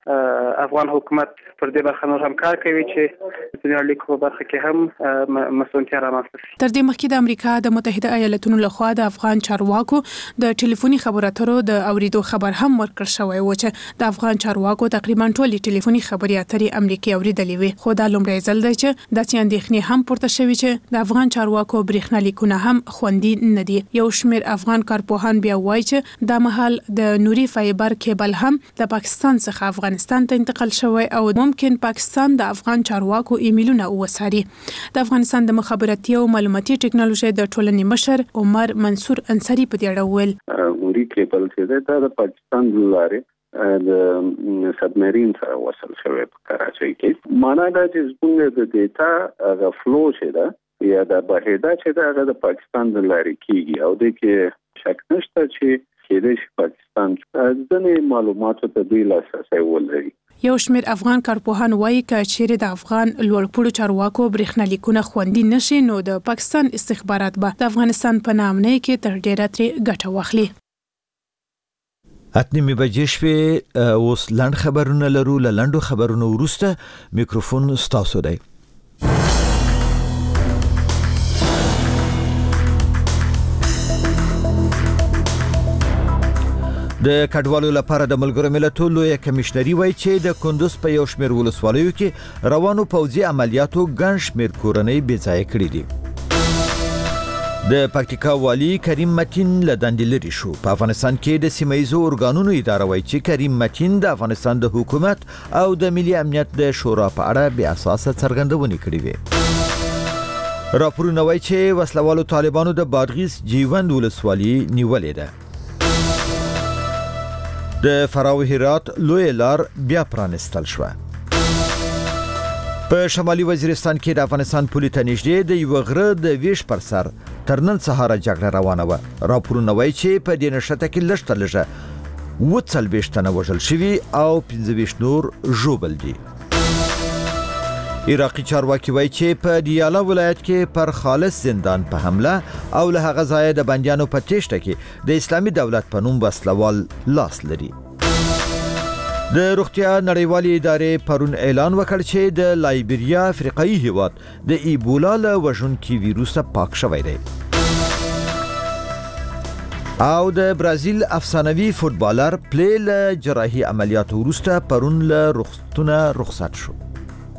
افغان حکومت پر دې برخه نور هم کار کوي چې د دنیا اړیکو په برخه کې هم مسؤلیت رامنځته شي. تر دې مخکې د امریکا د متحده ایالاتونو لخوا د افغان چارواکو د ټلیفوني خبرو اترو د اوریدو خبر هم ورکړ شوی و چې د افغان چارواکو تقریبا ټولې ټلیفوني خبري اترې امریکایي اوریدلې وي. خو دا لومړی ځل دی چې داسې اندېښنې هم پورته شوي چې د افغان چارواکو برېښنا لیکونه هم خوندي نه دي. یو شمېر افغان کارپوهان بیا وایي چې دا مهال د نوري فایبر کیبل هم د پاکستان څخه افغانستان ته انتقال شوی او ممکن پاکستان د افغان چارواکو ایمیلونه وساري. د افغانستان د مخابراتي او معلوماتي ټکنالوژي د ټولنې مشر عمر منصور انصاری په دې اړه وویل نوري کیبل چې د پاکستان لارې د سبمرین سره وصل شوی په کراچۍ کې. معنا دا چې زموږ د ډیټا غ فلو چې دا یا د بهیدا چې دا د پاکستان د لارې کیږي او د کې شک نشته چې کېدای شي پاکستان ځینې معلوماتو ته دوی لاسرسی ولري. یو شمېر افغان کارپوهان وایي چې چیرې د افغان لوړپوړو چارواکو برېښنا لیکونه خوندي نشي نو د پاکستان استخبارات به د افغانستان په نامنۍ کې تر ډیره ترې ګټه واخلي. اتنیمې بجې شوې اوس لنډ خبرونه لرو. له لنډو خبرونو وروسته میکروفون ستاسو دی. د کډوالو لپاره د ملګرو ملتونو لوی کمشنري وایي چې د کندوز په یو شمېر ولسوالیو کې روانو پوځي عملیاتو ګڼ شمېر کورنۍ بې ځایه کړي دي. د پکتیکا والی کریم متین له دندې لرې شو. په افغانستان کې د سیمه ییزو ارګانونو اداره وایي چې کریم متین د افغانستان د حکومت او د ملي امنیت د شورا په اړه بې اساسه څرګندونې کړې وې. راپورونه وایي چې وسلوالو طالبانو د بادغیس جیوند ولسوالي نیولې ده. د فراو هرات لوی لار بیا پرانستل شو. په شمالي وزیرستان کې د افغانستان پولي ته نږدې د یو غره د ویش پر سر تر نن سهار جګړه روانه و. راپورونه وایي چې په دې نښته کې لږ تر لږه اووه څلوېښت تنه وژل شوي او پنځه ویشت نور ژوبل دي. عراقي چارواکي وایي چې په دیالا ولایت کې پر خالص زندان په حمله او له هغه ځایه د بندیانو په تېښته کې د اسلامي دولت په نوم وسلوال لاس لري. د روغتیا نړیوالې ادارې پرون اعلان وکړ چې د لایبیریا افریقایي هیواد د ایبولا له وژونکي ویروس پاک شوی دی. او د برازیل افسانوي فوتبالر پلې له جراحي عملیاتو وروسته پرون له روغتونه رخصت شو.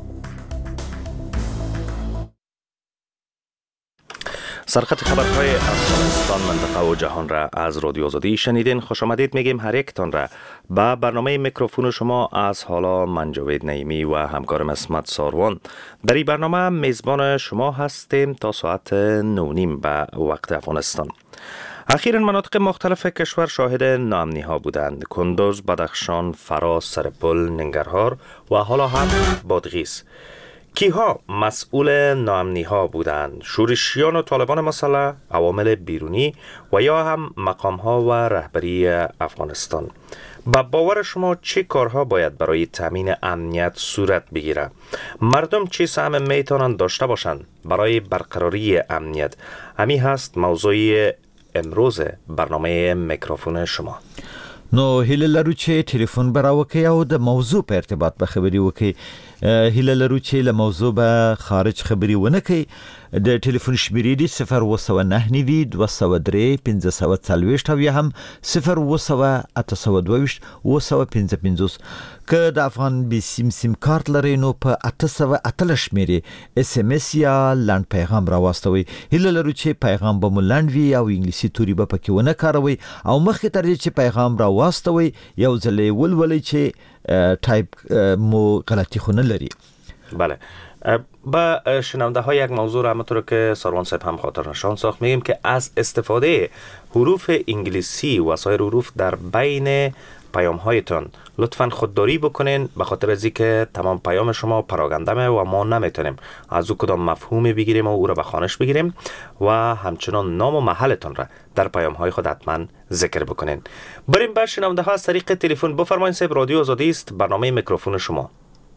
سرخط خبرهای افغانستان منطقه و جهان را از رادیو آزادی شنیدین. خوش آمدید میگیم هر یکتان را. با برنامه میکروفون شما از حالا من جاوید نعیمی و همکارم اسمت ساروان در این برنامه میزبان شما هستیم تا ساعت نه و نیم به وقت افغانستان. اخیراً مناطق مختلف کشور شاهد ناامنی ها بودند. کندوز، بدخشان، فراس، سرپل، ننگرهار و حالا هم بادغیس. کیها مسئول ناامنی ها بودند؟ شورشیان و طالبان مسلح، عوامل بیرونی و یا هم مقام ها و رهبری افغانستان؟ با باور شما چه کارها باید برای تامین امنیت صورت بگیرد؟ مردم چه سهم میتونند داشته باشند برای برقراری امنیت؟ همین هست موضوع امروز برنامه میکروفون شما. نو هیله لرو چې ټلیفون به راوکئ او د موضوع په ارتباط به خبرې وکئ. هیله لرو چې له موضوع به خارج خبرې ونه کئ. د ټلیفون شمیرې دي صفر اووه سوه نهه نوي دوه سوه درې پنځه سوه څلوېښت او یا هم صفر اووه سوه اته سوه دوه ویشت اووه سوه پنځه پنځوس. که د افغان بي سیم سیم کارت لرئ نو په اته سوه اتلس شمیرې اس ام اس یا لنډ پیغام راواستوئ. هیله لرو چې پیغام به مو لنډ وي او انګلیسي توري به پکې ونه کاروئ او مخکې تر دې چې پیغام راواستوئ یو ځل یې ولولئ چې تایپ مو غلطی خو نه لري. بله. با شنونده ها یک موضوع را همونطور که ساروان صاحب هم خاطر نشان ساخت میگیم که از استفاده حروف انگلیسی و سایر حروف در بین پیام هایتان لطفاً خودداری بکنین، به خاطر از اینکه تمام پیام شما پراگندمه و ما نمیتونیم از او کدام مفهومی بگیریم و او را به خوانش بگیریم و همچنان نام و محلتان را در پیام های خود حتما ذکر بکنین. بریم به شنونده ها از طریق تلفن. بفرمایید صاحب، رادیو آزادی است، برنامه میکروفون شما.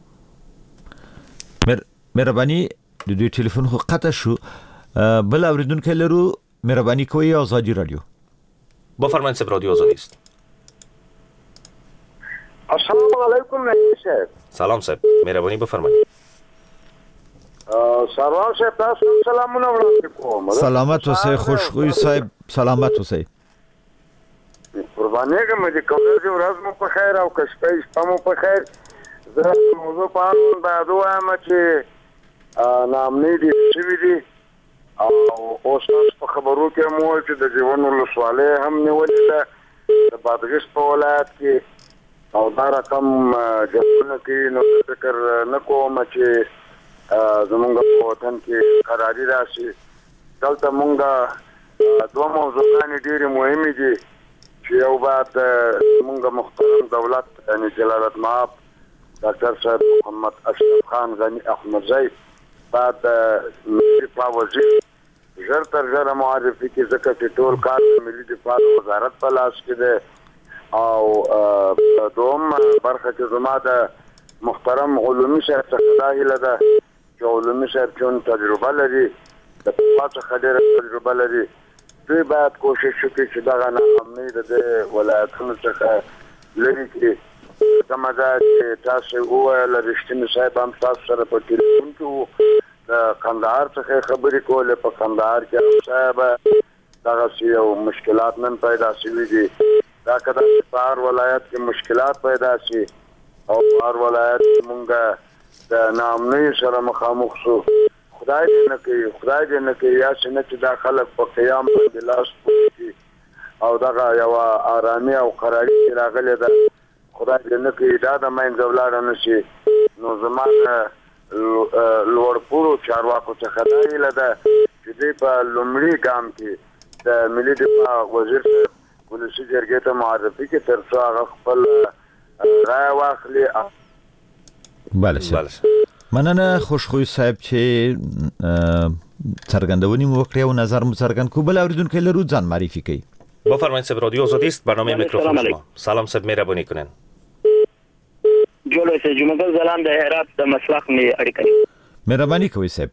مهرباني د دوی ټلیفون خو قطع شو. بل اوریدونکو لرو، مهرباني کوئ آزادی رادیو. بفرمایید صاحب، رادیو آزادی است. السلام علیکم نعیم صاحب. سلام صاحب، مهرباني بفرمایید. سروان صاحب تاسو سلامونه وړاندې کوم. سلامت اوسئ، خوشخوی صاحب، سلامت اوسئ. قربانې کوم چې کومه ورځ مو په خیر او کښته شپه مو په خیر. زه موضوع په اړه دا وایم چې نامنې دي چې دي او اوس په خبرو کې مو چې د ژوند ولسوالۍ هم نیولې ده د بادغیس په ولایت کې او دا رقم جوړونه کې نو فکر نه کوم چې زمونږ په وطن کې قراري راشي. دلته مونږ دوه موضوعات ډېرې مهمې دي چې یو بعد مونږ محترم دولت یعنی جلالت المآب ډاکټر صاحب محمد اشرف خان غنی احمدزی بعد ملي دفاع وزیر ژر تر ژره معرفي کې ځکه چې ټول کار ملي دفاع وزارت په لاس کې دی او دوم برخه کې زما د محترم علومي صاحب څخه دا هیله ده چې علومي صاحب چون تجربه لري د پخوا څخه ډېره تجربه لري دوی باید کوشش وکړي چې دغه ناامني د دې ولایتونو څخه لرې کړي. کومه ده چې تاسو وویل رښتیني صاحب هم تاسو سره په ټلیفون کې وو د کندهار څخه خبرې کولې. په کندهار کې هم صاحب دغسې یو مشکلات نن پیدا شوي دي. دا که داسې په هر ولایت کې مشکلات پیدا شي او په هر ولایت کې مونږ د ناامنۍ سره مخامخ شو خدای دې نه کوي خدای دې نه کوي یا چې نه چې دا خلک په قیام باندې لاس پوشي او دغه یوه ارامي او قراري چې راغلې ده خدای دې نه کوي دا د منځه ولاړه نه شي. نو زما د لوړپوړو چارواکو څخه دا هیله ده چې دوی په لومړي ګام کې د ملي دفاع وزیر صاحب ولسي جرګې ته معرفي کې تر څو هغه خپل رایه واخلي. بله صاحب، مننه خوشخوی صاحب چې څرګندونې مو وکړې او نظر مو څرګند کړو. بل اوریدونکی لرو، ځان معرفي کړئ. بفرمایید صاحب، رادیو آزادی است، برنامه میکروفون شما. سلام صاحب، مهربانی کنین. جوړ اوسئ. جمعه زلان د هرات د مسلخ می اړیکه. مهرباني کوئ صاحب.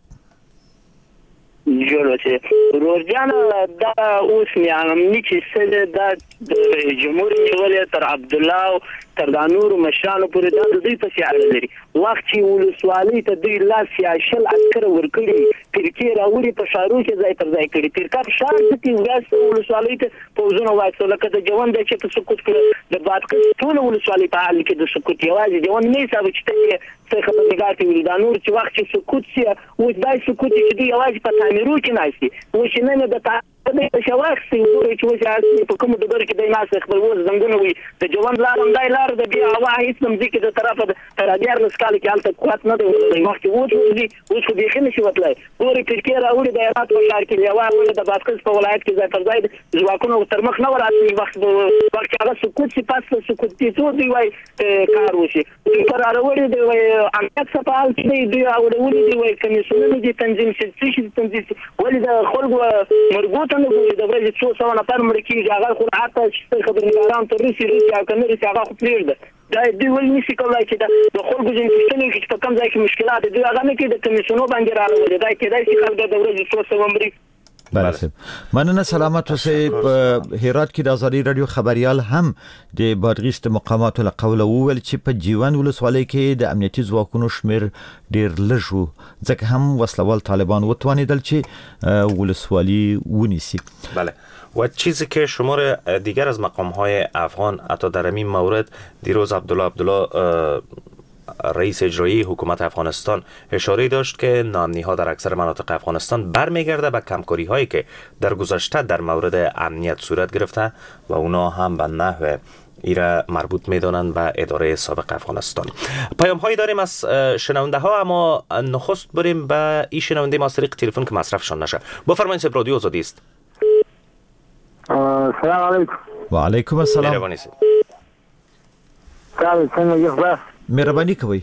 جوړ اوسئ. روزجان دا اوس میامني چې څه د جمهوریت نیولې تر عبد الله تر د نور مشرانو پورې دا د دوی په سیاله لري. وخت چې ولسوالۍ ته دوی لاس سیاشل عسكر ورکړي ترکیه راوړي په شارو کې ځای تر ځای کړي. ترکاب شار کې وراسته ولسوالۍ ته پوزونه وایسو لکه د جوان د چې په سقوط کړ د بادغیس ټول ولسوالۍ په حال کې د سقوط یوازې جوان نه حساب چې څه خبرګار کوي. دا نور چې وخت چې سقوط سي او دای سقوط چې دوی یوازې په تعمیرو کې ناشتي و چې نه د د شواخ سي ورې چې وځي په کوم د بر کې د ناس خبر وز زنګونه وي د جوان لارم دای لار د بیا هوا هیڅ مزيک د طرفه تر اډیار نسکال کې حالت قوت نه دی وخت وځي اوس خو بيخي نشي وتلای. ګوري ترکیه راوړي د هرات ولایت کې یو ول د بادغیس په ولایت کې ځای پر ځای ځواکونو تر مخ نه وراتي. وخت وخت هغه سقوط سي پاس سقوط دي څو دی وای کار وشي پر راوړي دی وای امنیت سپال کې دی راوړي دی وای کمیسیون دي تنظیم شي تنظیم ولې د خلکو مربوط نه کوي د ورځې څو سو نفر مړ کیږي. هغه خو حتی خبرنګاران تر رسي رسي او کنه رسي هغه خو پلیر ده. دا دوی ولې نشي کولای چې د خلکو ځینې کې په کم ځای کې مشکلات دي هغه نه کې د کمیسیونو باندې راغلي. دا کې دای چې خلک د ورځې څو سو مړ. بله صاحب، مننه. سلامت اوسئ. په هرات کې د آزادي رادیو خبريال هم د بادغیس د مقاماتو له قوله وویل چې په جیوان ولسوالۍ کې د امنیتي ځواکونو شمیر ډیر لږ و، ځکه هم وسلوال طالبان وتوانیدل چې ولسوالي ونیسي. بله، و چیزی که شمار دیگر از مقام‌های افغان حتی در این مورد دیروز عبدالله عبدالله رئیس اجرایی حکومت افغانستان اشاره داشت که ناامنی‌ها در اکثر مناطق افغانستان برمیگرده به کمکاری‌هایی که در گذشته در مورد امنیت صورت گرفته و اونا هم به نحو ایرا مربوط میدانند به اداره سابق افغانستان. پیام هایی داریم از شنونده ها، اما نخست بریم به این شنونده ما از طریق تلفن که مصرفشان نشه. بفرمایید صاحب، رادیو آزادی است. سلام علیکم. و علیکم السلام. مهربانی سید. سلام څنګه مهرباني کوئ.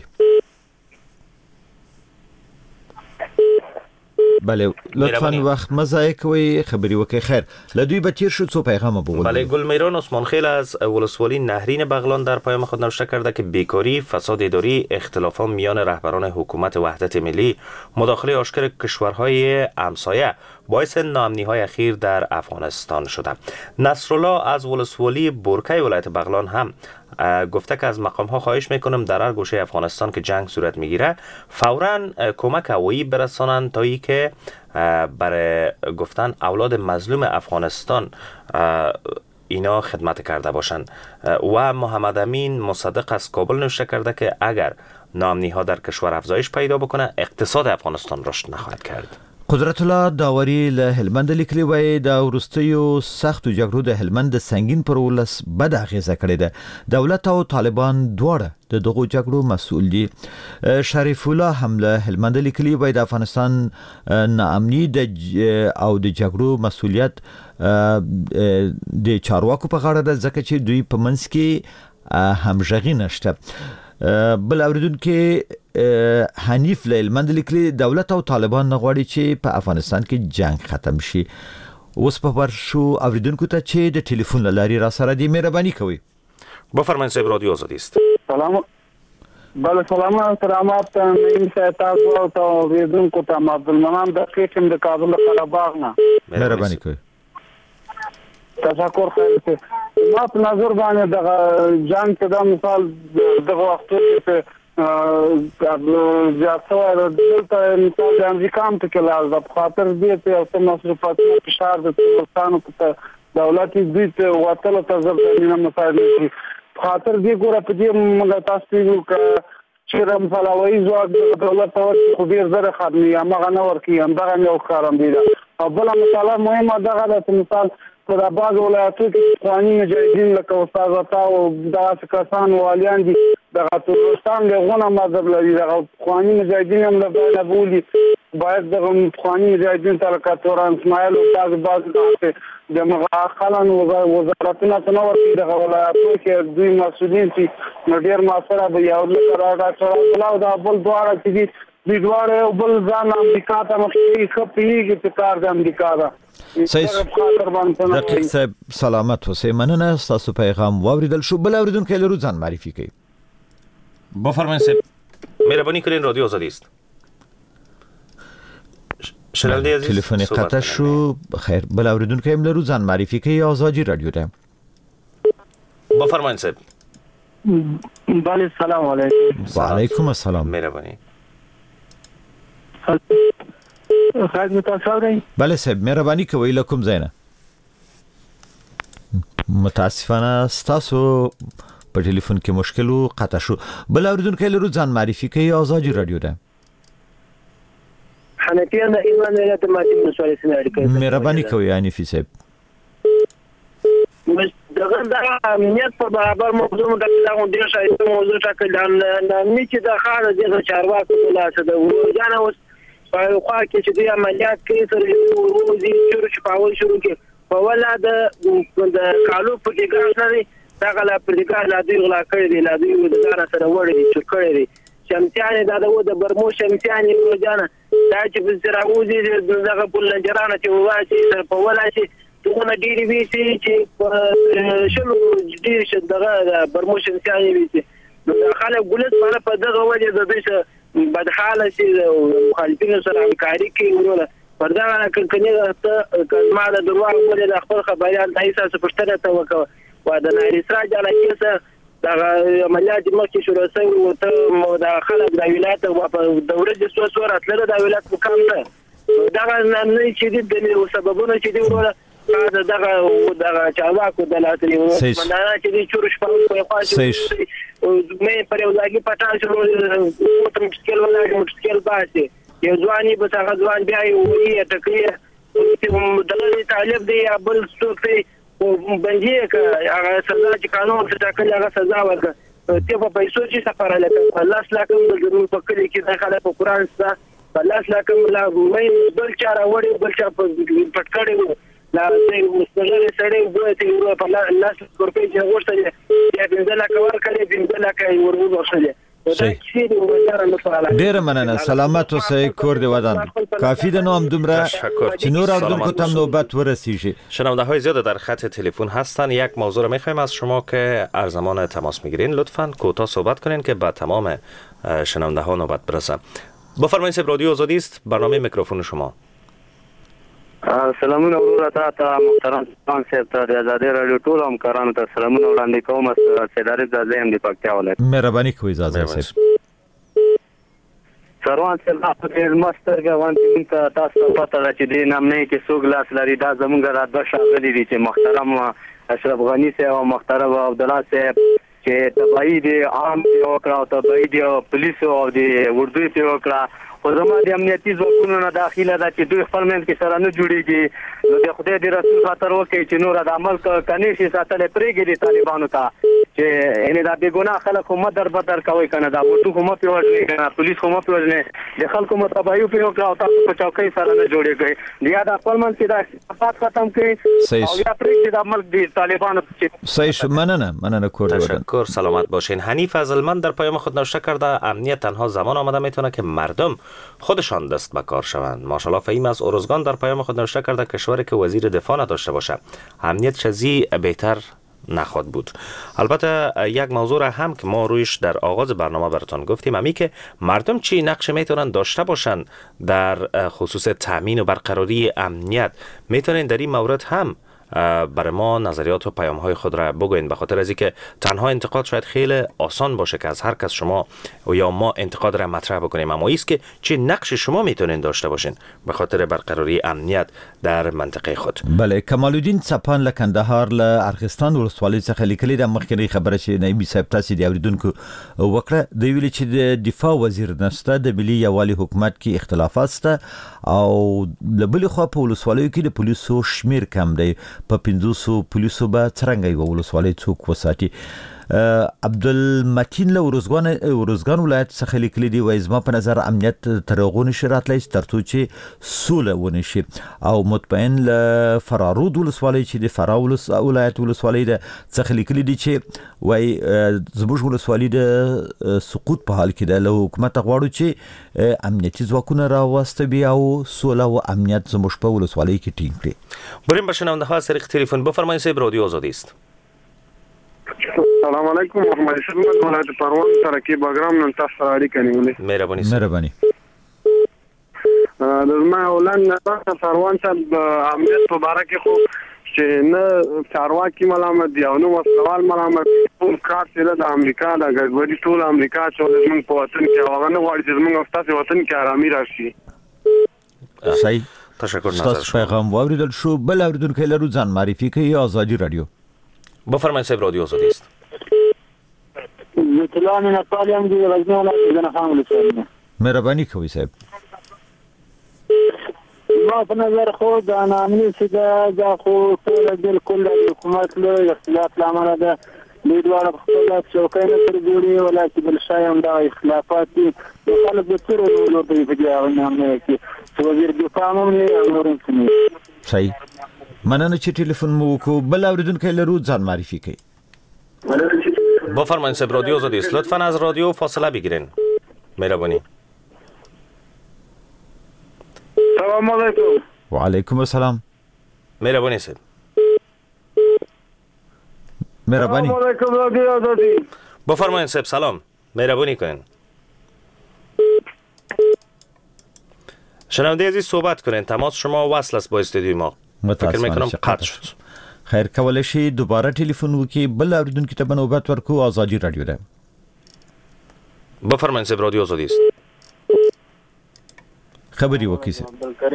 بله لطفاً وقت مزای کوي خبري وکي. خیر لدوی به تیر شد، څو پیغام بگو. بله، گلمیران عثمان خیل از ولسوالی نهرین بغلان در پیام خود نوشته کرده که بیکاری، فساد اداری، اختلافات میان رهبران حکومت وحدت ملی، مداخله آشکار کشورهای همسایه باعث ناامنی های اخیر در افغانستان شده. نصرالله از ولسوالی بورکه ولایت بغلان هم گفته که از مقام ها خواهش میکنم در هر گوشه افغانستان که جنگ صورت میگیره فوراً کمک هوایی برسانند تا ای که برای گفتن اولاد مظلوم افغانستان اینا خدمت کرده باشند. و محمد امین مصدق از کابل نوشته کرده که اگر ناامنی ها در کشور افزایش پیدا بکنه اقتصاد افغانستان رشد نخواهد کرد. قدرت الله داوري له هلمند لیکلي وای د ورستیو سختو جګړو د هلمند سنگین پر ولس بد اغیزه کړې ده. دولت او طالبان دواړه د دغو جګړو مسؤل دي. شریف الله هم له هلمند لیکلي وای د افغانستان ناامني د او د جګړو مسؤلیت د چارواکو په غاړه ده ځکه چې دوی په منځ کې همغږي نشته. بل اوریدونکو حنیف لیلمند لیکلي دولت او طالبان نغواړي چې په افغانستان کې جنگ ختم شي. اوس په ورشو اوریدونکو ته چې د ټلیفون لاري را سره دی مهرباني کوي. بفرمایئ صاحب رادیو آزادی است. سلام. بله سلام سلامات نیم سیتاز او ته اوریدونکو ته عبدالمنان د قسم د کابل قره‌باغ نه مهرباني کوي. تشکر خیر. ما په نظر باندې د جنگ په مثال دغه وخت کې زیاته دلته مثال د امریکا هم ته کلاز د خاطر دې ته او مصرفاتي فشار د افغانستان په دولت دې ته وټل ته ځبنه مساعد شي. خاطر دې ګوره په دې موږ تاسو یو چې رم فلاوي ځواک د دولت او خو ډیر زره خدمي هغه نه ورکی هم دغه یو کارم دی. او بل مثلا مهمه دغه د مثال په بعض ولایتونو کې قوانین مجاهدین لکه استاد عطا او داسې کسان والیان دي دغه تورستان له مذهب لري. دغه قوانین مجاهدین هم له بله بولي باید دغه قوانین مجاهدین ته لکه توران اسماعیل او بعض بعض د مغاخلن وزارتونه ته نو ورته دغه ولایتونو کې دوی مسؤلین چې نو ډیر ماسره به یو لکه راټول او دا بل دواړه چې دي دوی دواړه او بل ځان امریکا ته مخکې خپلېږي چې کار د امریکا ده. دقیق صاحب سلامت اوسئ. مننه تاسو پیغام واوریدل شو. بل اوریدونکو لرو ځان معرفي کړئ. بفرمایئ صاحب مهرباني کړئ رادیو آزادی است. شنونده عزیز تلفن قطع شو. خیر بل اوریدونکو هم لرو ځان معرفي کړئ. آزادی رادیو ده. بفرمایئ صاحب. بله سلام علیکم. و علیکم السلام. مهرباني. خدمت تاسو راځي. بله صاحب مهرباني کوئ له کوم ځای نه. متاسفانه تاسو په ټلیفون کې مشکل او قطع شو. بل اوریدونکو لرو ځان معرفي کوي. آزادی رادیو ده. حنفیه نه ایوان ولایت ماتي مسوالې سره اړیکه. مهرباني کوئ حنفي صاحب. دغه د امنیت په برابر موضوع مدته ډیر شایسته موضوع ټاکل نه نه چې د خاله د چارواکو په لاس ده ورځانه اوس په خوا کې چې د عملیات کې سره ورودي شروع شپاول شروع کې په ولا د د کالو په ډیګر سره دا غلا په ډیګر لا دی غلا کړی دی لا دی د ځان سره وړي چې کړی دی شمسیان دا د برمو شمسیان ورځانه دا چې په سره ورودي دغه په لنجرانه چې وایي په ولا چې دغه ډیری وی چې په شلو ډیر شه دغه برمو شمسیان وی چې خلک ګولت په دغه وجه د دې بدحاله چې مخالفینو سره همکاري کوي ورونه پر دا کنه ته کزما د دروازه په د خپل خبريال د اساس پښتنه ته وکړه و د نایسراج علاقه څخه د عملیات مخکې شروع شوی او ته د خلک د ولایت او په دوره د سو سو راتله د ولایت مقام ته دا نه چې د سببونو چې دی ورونه دا دغه دغه چاواکو د لاتري مننه چې د چورش په خاصه مې پر یو ځای پټان شروع او تر مشکل ولاګ مشکل باسي یو ځواني به څنګه ځوان بیا یو ټکریه چې دغه طالب دی بل څوک دی باندې که هغه سزا چې قانون څه ټاکل هغه سزا ورکړه ته په پیسو چې سفر لکه الله سلاکم د ضرور په کلی کې داخله په قران سره الله سلاکم لا مې بل چا راوړي بل چا په پټکړې لا د مستقل سره وګورئ په لاس کورپې چې ورته یا بنځلا کور کړي بنځلا کوي ورو ورسره ډیر مننه. سلامت اوسئ. کور دی ودان. کافی د نام دومره چې نور اردوونکو تم نوبت ورسیږي. شنونده های زیاد در خط تلفن هستن. یک موضوع رو میخوایم از شما که هر زمان تماس میگیرین لطفاً کوتاه صحبت کنین که به تمام شنونده ها نوبت برسه. بفرمایید رادیو آزادی است. برنامه میکروفون شما. سلامونه ورور ته محترم خان صاحب ته د آزادي رادیو ټول همکارانو ته سلامونه وړاندې کوم. سیداري زازه هم د پکتیا ولایت. مهرباني کوئ زازه صاحب. سروان صاحب په ماستر کې وانت ته تاسو پته ده چې د نامنه کې څوک لاس لري دا زمونږ را د شاغلي دي چې محترم اشرف غنی صاحب او محترم عبدالله صاحب چې تبعی دي عام دی او کړه تبعی دي پولیس او د اردو په وکړه خو زموږ د امنیتي ځواکونو نه داخله ده چې دوی خپل منځ کې سره نه جوړیږي. نو د خدای د رسول خاطر وکړي چې نور د عمل کني شي ساتل پرېږي د طالبانو ته چې ان دا بے ګناه خلک هم در بدر کوي کنه دا ورته هم په وړي کنه پولیس هم په وړي د خلکو متابعي په وکړه او تاسو په چوکۍ سره نه جوړیږي. بیا د خپل منځ کې دا صفات ختم کړي او یا پرېږي د عمل د طالبانو چې صحیح مننه مننه کور تشکر سلامت باشین. حنیف فضلمند در پیام خود نوشته کرده امنیت تنها زمان آمده میتونه که مردم خودشان دست به کار شوند. ماشاءالله فهیم از ارزگان در پیام خود نوشته کرده کشوری که وزیر دفاع نداشته باشه امنیت چیزی بهتر نخواهد بود. البته یک موضوع را هم که ما رویش در آغاز برنامه براتون گفتیم امی که مردم چی نقش میتونن داشته باشن در خصوص تامین و برقراری امنیت. میتونن در این مورد هم برای ما نظریات و پیام های خود را بگوین، به خاطر از اینکه تنها انتقاد شاید خیلی آسان باشه که از هر کس شما و یا ما انتقاد را مطرح بکنیم، اما ایست که چه نقش شما میتونین داشته باشین به خاطر برقراری امنیت در منطقه خود. بله کمال الدین چپان له کندهار له ارغستان ولسوالۍ څخه لیکلي د مخکنی خبره چې نایبي صاحب تاسو دی اوریدونکو وکړه د ویلي چې د دفاع وزیر نسته د ملي یوالي حکومت کې اختلافات شته او د بل خو په ولسوالیو کې د پولیسو شمیر کم دی په پنځوسو پولیسو به څنګه یو ولسوالۍ څوک وساتي. عبدالمتین له ورزګان ورزګان ولایت څخه لیکلي دی وایي زما په نظر امنیت تر هغو نشي راتلی ترڅو چې سوله ونه شي او مطمئن له فرارود ولسوالۍ چې د فراه ولایت ولسوالۍ ده څخه لیکلي دی چې وایي زموږ ولسوالۍ د سقوط په حال کې ده. له حکومت غواړو چې امنیتي ځواکونه راوستوي او سوله او امنیت زموږ په ولسوالۍ کې ټینګ کړي. بریم به شنونده ها از طریق تلفن بفرمایید. صاحب رادیو آزادی است. سلام علیکم محمد شمد ولایت پروان ترکی باگرام نن تاسو سره اړیکه نیولې. مهرباني مهرباني. دلته اولن تاسو پروان ته امنیت په اړه کې خو چې نه چارواکي ملامت دی او نو سوال ملامت ټول کار چې د امریکا د ګډوډي ټول امریکا چې موږ په وطن کې هغه نه غواړي چې موږ تاسو وطن کې آرامي راشي. صحیح. تشکر نظر تاسو پیغام واوریدل شو. بل اوریدونکو لرو ځان معرفي کوي. آزادی رادیو بفرمایید. صاحب رادیو آزادی است. اطلاع من اطالیم دی غزنی ولایت زنه خان ولسوالی. مهرباني کوي صاحب. ما په نظر خو د نامني چې دا خو ټول بالکل د حکومت له اختلاف لامل ده. دوی دواړه په خپل چوکۍ نه تر جوړي ولایت بل شای هم دا اختلافات دي. خلک د تر ولو په دې نامه کې وزیر دفاع هم نه نورم څه. صحیح. مننه چې ټلیفون مو کو. بل اوریدونکو لرو ځان معرفي کوي. بفرمایید. صاحب رادیو آزادی است. لطفاً از رادیو فاصله بگیرین. مهربانی. سلام علیکم. و علیکم السلام. مهربانی صاحب. مهربانی. سلام علیکم رادیو آزادی. بفرمایید صاحب سلام. مهربانی کنین. شنونده عزیز صحبت کنین. تماس شما وصل است با استودیوی ما. فکر میکنم قطع شد. خیر کولای شي دوباره ټلیفون وکي. بل اوریدونکو ته به نوبت ورکو. آزادی رادیو ده. بفرمایید. صاحب رادیو آزادی است. خبری وکي صاحب.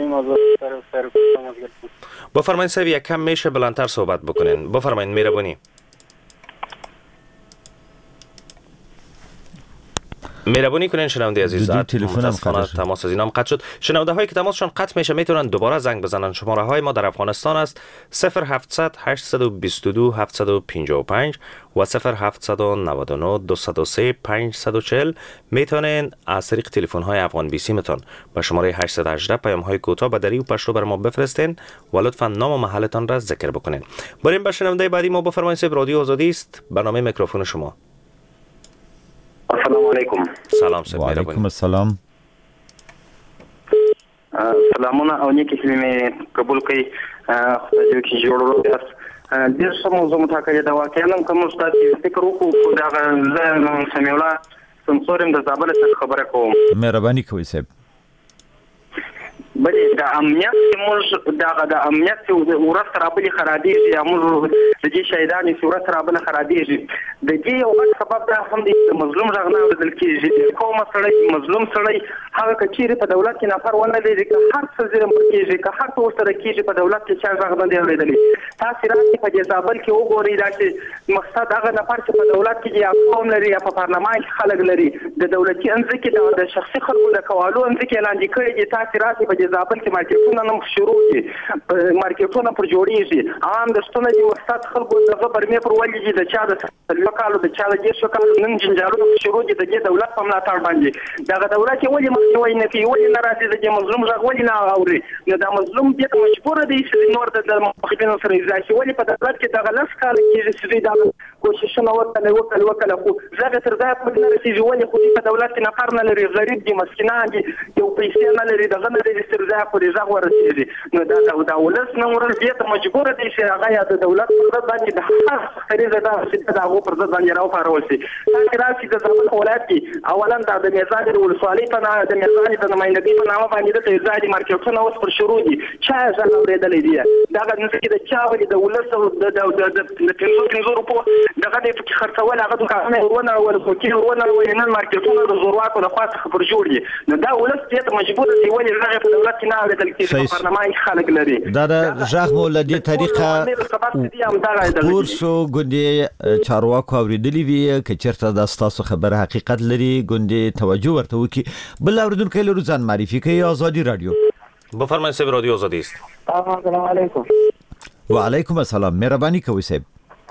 بفرمایید صاحب یک کم میشه بلندتر صحبت بکنین. بفرمایید. مهربانی. مهربانی کنین شنونده عزیز. تلفنم قطع تماس از اینام قطع شد. شنونده هایی که تماسشون قطع میشه میتونن دوباره زنگ بزنن. شماره های ما در افغانستان است صفر هفتصد هشتصد و بیست و دو هفتصد و پنجاه و پنج و صفر هفتصد و نود و نه دویست و سه پانصد و چهل. میتونین از طریق تلفن های افغان بی سیمتون به شماره هشتصد و هجده پیام های کوتاه به دری و پشتو بر ما بفرستین و لطفا نام و محلتان را ذکر بکنین. بریم به شنونده بعدی ما. بفرمایید. صاحب رادیو آزادی است. برنامه میکروفون شما. السلام علیکم. سلام صاحب. و علیکم السلام. سلامونه او نیکی کلمې قبول کړئ. خدای دې چې جوړ وروست. ډېر ښه موضوع مطالعه دا واقعا کوم استاد فکر وکړو دا زه سمي الله سمسورم د زابل څخه خبره کوم. مهرباني کوئ صاحب. بلې د امنیت موږ دغه د امنیت ورځ تر بلې خرابېږي یا موږ د دې شهیدانو چې ورځ تر بله خرابېږي د دې یو غټ سبب دا هم دی د مظلوم غږ نه اورېدل کېږي کومه سړی مظلوم سړی هغه که چیرې په دولت کې نفر ونه لري که هر څه ظلم کېږي که هر څه ورسره کېږي په دولت کې چا غږ نه دی اورېدلی تاسې راسئ په دې زابل کې وګورئ دا چې مقصد هغه نفر چې په دولت کې یا قوم لري یا په پارلمان کې خلک لري د دولتي ځمکې د شخصي خلکو د کوالو ځمکې لاندې کړي دي تاسې راسئ په دې زابل کې مارکېټونه نن شروع دي مارکېټونه پر جوړېږي عام دښتونه دي مقصد خلکو دغه برمې پر ولې دي د چا د څلوېښتو کالو د چا د دېرشو کالو نن جنجالونه شروع دي د دې دولت په ملاتړ باندې دغه دولت یې ولې مخنیوی نه کوي ولې نه راځي د دې مظلوم غږ ولې نه اوري نو دا مظلوم دې ته مجبوره دی چې نور د مخالفینو سره اجرا شي ولې په دولت کې دغه لس کاله کېږي چې دوی دا کوششونه وکړل وکړل وکړل خو زغه تر ځای پورې نه رسېږي ولې خو په دولت کې نفر نه لري غریب دي مسکینان دي یو پیسې نه لري دغه نه لري تر ځای پورې غږ ورسېږي نو دا د ولس نه ورل دې ته مجبوره دی چې هغه یا د دولت پر ضد باندې د هر خریزه دا چې د هغو پر ضد باندې راوپارول شي تاسې راسئ د زابل ولایت کې اولا دا د میزان ولسوالۍ په نامه د میزان د نمایندګۍ په نامه باندې دلته ځای دي مارکېټونه اوس پر شروع دي چا یې غږ اورېدلی دی دغه ځمکې د چا ولې د ولس د پنځو پنځو روپو دغه دی پکې خرڅول هغه دوکانونه یې ونړول کوکې یې ونړولې نن مارکېټونه د زورواکو لخوا څخه پر جوړ دي نو دا ولس دې ته مجبور دی ولې غږ یې په دولت کې نه اورېدل کېږي په پارلمان کې خلک لري دا د غږ مو له دې طریقه پور شو ګوندې چارواکو اورېدلي وي که چېرته دا ستاسو خبره حقیقت لري ګوندې توجه ورته وکړي بل اورېدونکی لرو ځان معرفي کوي آزادي رادیو بفرمایید صاحب رادیو آزادی است السلام علیکم وعلیکم السلام مهرباني کوئ صاحب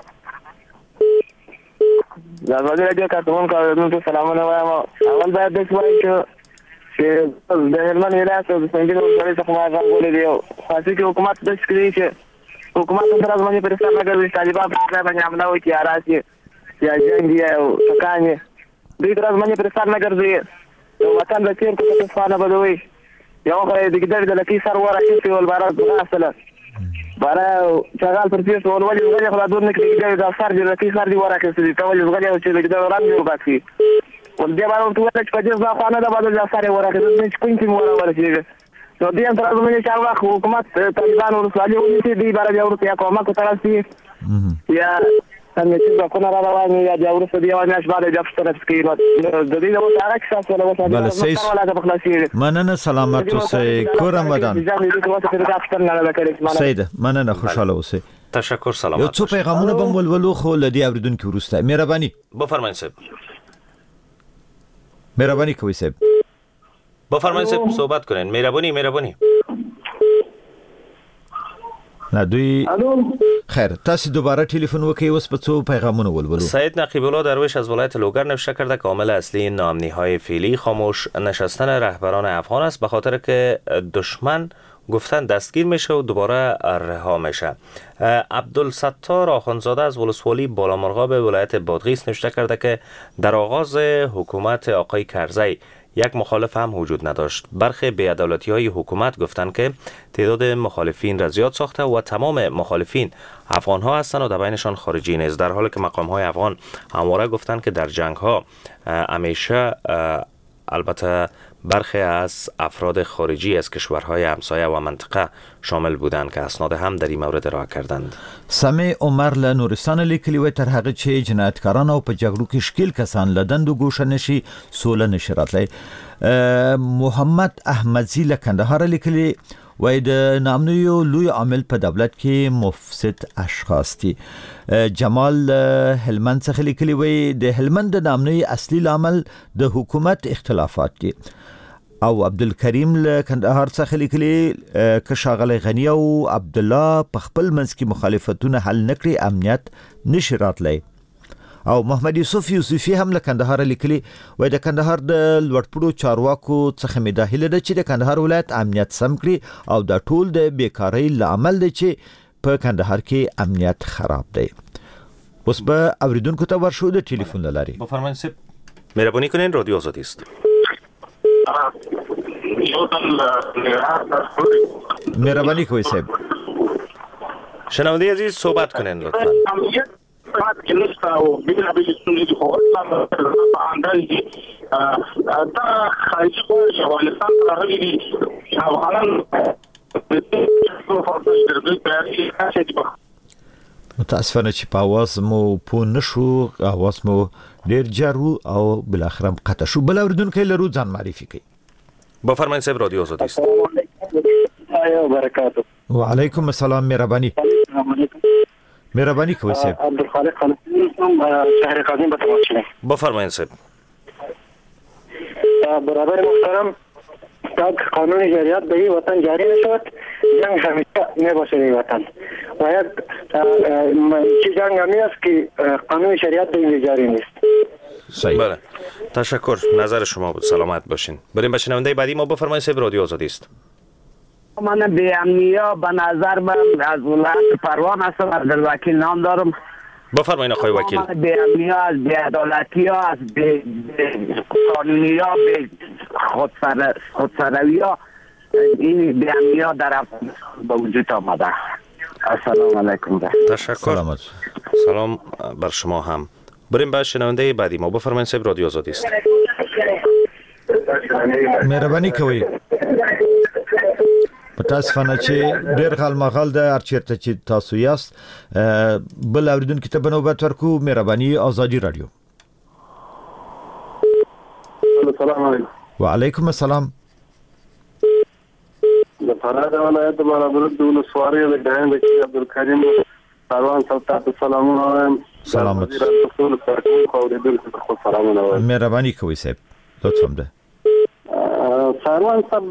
د آزادي رادیو کارکوونکو اورېدونکو سلامونه وایم اول باید داسې وایم چې د هلمند ولایت او د سنګین ولسوالۍ څخه ما غږ ولیدی او خاصي کې حکومت داسې کوي چې حکومت هم تر اوسه باندې پرېستان نه کوي طالبان پر ځای باندې حمله وکړي یا راشي یا جنګ یا ټکان یې دوی تر اوسه باندې پرېستان نه ګرځوي د وطن د تېر په تصفانه بدوي یو خو یې د ګیدړ د لکۍ سر ورخېستې ول باره ځغاستله باره چغال پر پیس ول ولې زغلې خو دا دور نه کړي ګیدړ دا سر دي لکۍ سر دي ورخېستې دي ته ولې زغلې او چې د ګیدړ رنګ یې وباسي ول دې باره ورته وویل چې په دې ځواخانه ده باندې دا سر یې ورخېستې چې کوم کې مو ورورسېږي نو دوی هم تر اوسه باندې چې هغه حکومت طالبان ولسوالۍ ونیسي دوی باره بیا وروسته یا کومک ورته راسي یا څنګه چې ځواکونه را روان یا بیا وروسته د یوه میاشت بعد بیا پوښتنه پسې کوي نو د دوی د اوس هغه کیسه شوله اوس بله صحیح مننه سلامت اوسئ کورم ودان صحیح ده مننه خوشحاله اوسئ تشکر سلامت یو څو پیغامونه به م ولولو خو له دې اورېدونکي وروسته مهرباني بفرمایید صاحب مهرباني کوئ صاحب بفرمایید صاحب صحبت کنین مهربانی مهربانی نه دوی خیر تاسو دوباره تلفن وکړئ اوس په څو پیغامونه ولولو سید نقیب الله درویش از ولایت لوگر نوشته کرده که عامل اصلی ناامنی‌های فعلی خاموش نشستن رهبران افغان است به خاطر که دشمن گفتن دستگیر میشه و دوباره رها میشه. عبدالستار آخوندزاده از ولسوالی بالامرغاب ولایت بادغیس نوشته کرده که در آغاز حکومت آقای کرزی یک مخالف هم وجود نداشت. برخی بی‌عدالتی های حکومت گفتند که تعداد مخالفین را زیاد ساخته و تمام مخالفین افغان ها هستند و در بینشان خارجی نیست، در حالی که مقام های افغان همواره گفتند که در جنگ ها همیشه البته برخی از افراد خارجی از کشورهای همسایه و منطقه شامل بودند که اسناد هم در این مورد ارائه کردند. سمی عمر له نورستان لیکلی و تر هغه چې جنایتکاران او په جګړو کې شکیل کسان له دندو ګوښه نشي سوله نشي راتلی. محمد احمدزی له کندهار لیکلی وای د نامنیو لوی عامل په دولت کې مفسد اشخاص دي. جمال هلمند څخه لیکلی وای د هلمند د نامنی اصلي عامل د حکومت اختلافات دي. او عبدالکریم له کندهار څخه لیکلی که شاغلی غنی او عبد الله په خپل منځ کې مخالفتونه حل نکړي امنیت نشي راتلی. او محمد یوسف یوسفی هم له کندهار لیکلی وای د کندهار د لوړپوړو چارواکو څخه مې دا هیله ده چې د کندهار ولایت امنیت سم کړي او دا ټول د بیکاری لامل دی چې په کندهار کې امنیت خراب دی. اوس به اوریدونکو ته ورشو د ټلیفون له لارې. بفرمایید صاحب مهربانی کنین رادیو آزادی است. مهربانی کوئ صاحب. شنونده عزیز صحبت کنین لطفاً. امنیت صحت کې نشته او بیل بیل ستونزې خو په انداز دي دا خارجي قوې چې افغانستان ته راغلي دي افغانان متاسفانه چې په اواز مو پوه نشو، اواز مو ډیر جارو او بل اخرم قطع شو. بل اوریدونکو لرو ځان معرفي کړئ. بفرمایئ صاحب رادیو آزادی است. وعلیکم السلام. مهربانی مهربانی کوئ صاحب. عبدالخالق خالقی شهر قاضی بتواشله. بفرمایئ صاحب. برابر محترم، تا قانون شریعت به این وطن جاری نشود، جنگ همیشه نباشه وطن. باید چه جنگ همی است که قانون شریعت به این جاری نیست. صحیح. بله. تشکر. نظر شما بود. سلامت باشین. بریم به شنونده بعدی ما. بفرمایید صاحب رادیو آزادی است. من به امنیا به نظر من از ولایت پروان هستم، عبدالوکیل نام دارم. بفرمایید آقای وکیل. به امنیا از بی عدالتی ها، از به قانونی ها، به خودسروی ها، این به امنیا در افغانستان به وجود آمده. السلام علیکم. تشکر. سلامت. سلام بر شما هم. بریم به شنونده بعدی ما. بفرمایید صاحب رادیو آزادی است. مهربانی کوئ. متاسفانه چې ډیر غال مغال د ارچرته چې تاسو یاست. بل اوریدونکو ته بنوبت ورکو. مهرباني آزادی رادیو. السلام علیکم. وعلیکم السلام. د فراه ولایت برابر د ولسوالۍ د ګاین د عبدالکریم پروان صاحب ته سلامونه وایم. سلامت. رسول سرکو خو د دې خو سلامونه وایم. مهرباني کوئ صاحب. لطفا ده. سروان صاحب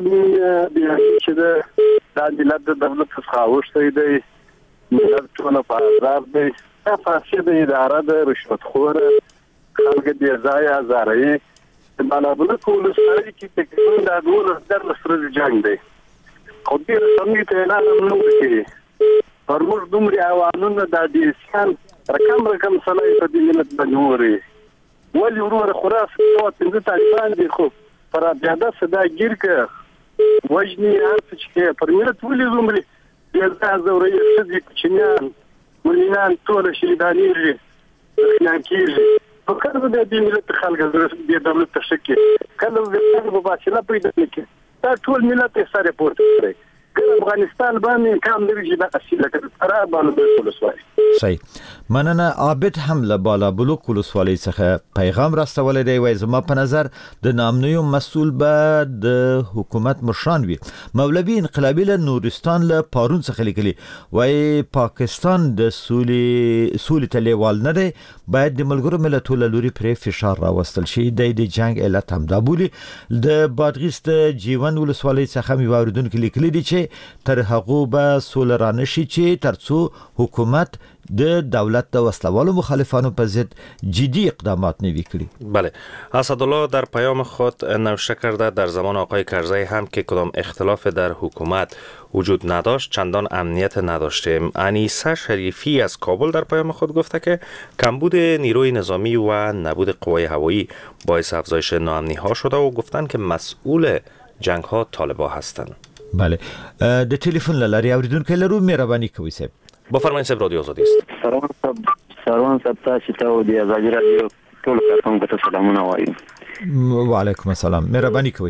د چې د دولت د دولت څخه اوښتې دی، ملت ټول په آزاد دی. دا فاسد اداره د رشوت خور خلک د ځای ازاري د بلابل کول سره کې تقریبا د ډول در سره جنگ دی. خو دې سمې ته اعلان نه وکړي. پرموږ دومره اوانونه د دې سان رقم رقم صلاحي په دې ملت باندې وری. ولی ورور خراس او څنګه طالبان دي خو پر پیاده صدا گیر که وجنی هر چې پر ملت ولې زمري د زوري خدي کوچنیان ولینان ټول شهیدانېږي خلک کېږي. په کله د دې ملت خلک د دولت تشکي کله د په باسي لا پیدا کې دا ټول ملت یې سره پورته کړی. افغانستان باندې کام لري چې د اصل لکه ترا باندې ولسوالۍ. صحیح. مننه. عابد هم له بالا بلوک ولسوالۍ څخه پیغام راستولی دی. وای زما په نظر د نامنیو مسؤل به د حکومت مشران وي. مولوی انقلابی له نورستان له پارون څخه لیکلي وای پاکستان د سولې سولې ته لیوال نه دی، باید د ملګرو ملتونو لوري پرې فشار راوستل شي. د دې جنگ علت هم دا بولی. د بادغیس د جیون ولسوالۍ څخه مې واردونکو لیکلي دي چې تر هغه به سول رانشي چې ترڅو حکومت د دولت د وسلوالو مخالفانو په ضد جدی اقدامات نوی کړي. بله. اسدالله در پیام خود نوشته کرده در زمان آقای کرزی هم که کدام اختلاف در حکومت وجود نداشت چندان امنیت نداشتیم. انیسه شریفی از کابل در پیام خود گفته که کمبود نیروی نظامی و نبود قوای هوایی باعث افزایش ناامنی ها شده و گفتن که مسئول جنگ ها طالبان هستند. بله. د ټلیفون لاري اوریدونکو لرو. مهرباني کوئ صاحب. بفرمایئ صاحب رادیو آزادی است. سروان صاحب سروان صاحب تاسو ته د آزادی رادیو ټول کارکونکو ته سلامونه وایم. وعلیکم السلام. مهرباني کوئ.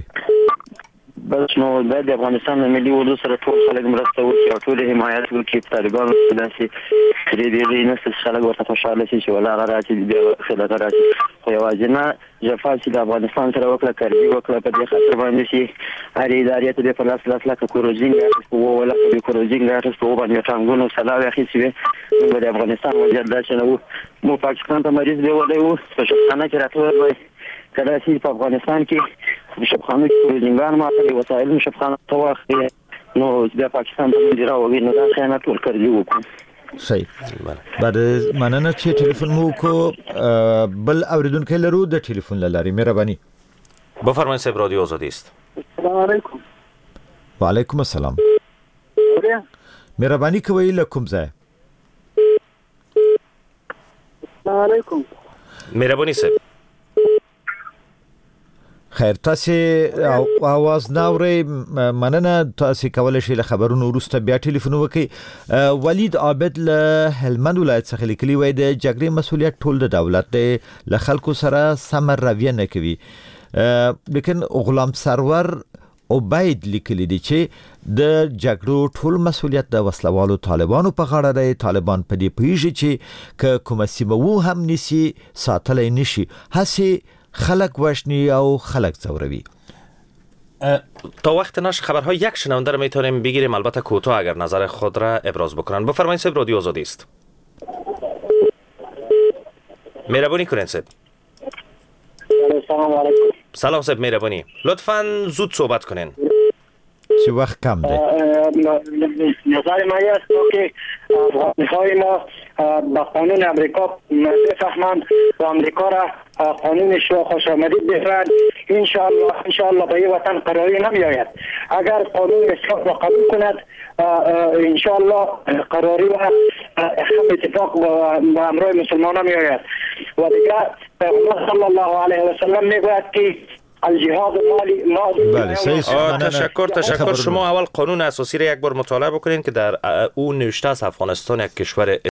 بس نو د افغانستان ملي اردو سره ټول خلک مرسته وکړي او ټول حمایت وکړي. طالبان داسې کړي دي نه څه خلک ورته خوشاله شي چې ولا راځي د خلک راځي. خو یوازې نه جفا چې د افغانستان سره وکړه کړي وکړه په دې خاطر باندې چې هر ادارې ته په لاس لاس لکه کوروزینګ راځي او ولا په کوروزینګ راځي په باندې څنګه سلاوي اخیسي د افغانستان وضعیت دا چې نو مو پاکستان ته مریض دی ولې وو په شپانه کې راتلل وای کله چې په افغانستان کې شپخانه کې کوروزینګان ماته وسایل شپخانه تواخي نو د پاکستان د مدیر او نو دا خیانت ټول کړی وو. صحیح. بعد مننه چې ټلیفون مو کو. بل اوریدونکو لرو د ټلیفون لاري. مهرباني. بفرمایئ صاحب رادیو آزادی است. السلام علیکم. وعلیکم السلام. مهرباني کوئ له کوم ځای؟ السلام علیکم. مهرباني صاحب. خیر تاسو आवाज ناوري مننه تاسو کولای شئ له خبرونو وروسته بیا ټلیفون وکړئ. ولید عابد له هلمند ولایت څخه لیکلی وای د جګړې مسولیت ټول د دولت دی، له خلکو سره سم رویه نه کوي. لیکن غلام سرور عبید لیکلی دی چې د جګړو ټول مسولیت د وسلوالو طالبانو په غاړه دی. طالبان په دې پیږي چې که کومه سیمه وو هم نسی ساتلای نشي، هسي خلق وشنی او خلق زوروی. تا وقت نشر خبرها یک شنونده رو میتونیم بگیریم، البته کوتاه اگر نظر خود را ابراز بکنن. بفرمایید صاحب، رادیو آزادی است. مهربانی کنین صاحب. سلام علیکم. سلام صاحب، مهربانی لطفاً زود صحبت کنین. چه وقت کم ده؟ نظر ما است که افغانهای ما با قانون امریکا بفهمند و امریکا را قانونش را خوش آمدید بفرد. انشاءالله انشاءالله به این وطن قراری نمی آید. اگر قانون اسلام را قبول کند انشاءالله قراری و هم اتفاق با امرای مسلمان می آید. و دیگر پیغمبر صلی الله علیه و سلم می گوید که الجهاد مالی بله صحیح. تشکر تشکر. شما اول قانون اساسی را یک بار مطالعه بکنین که در او نوشته است افغانستان یک کشور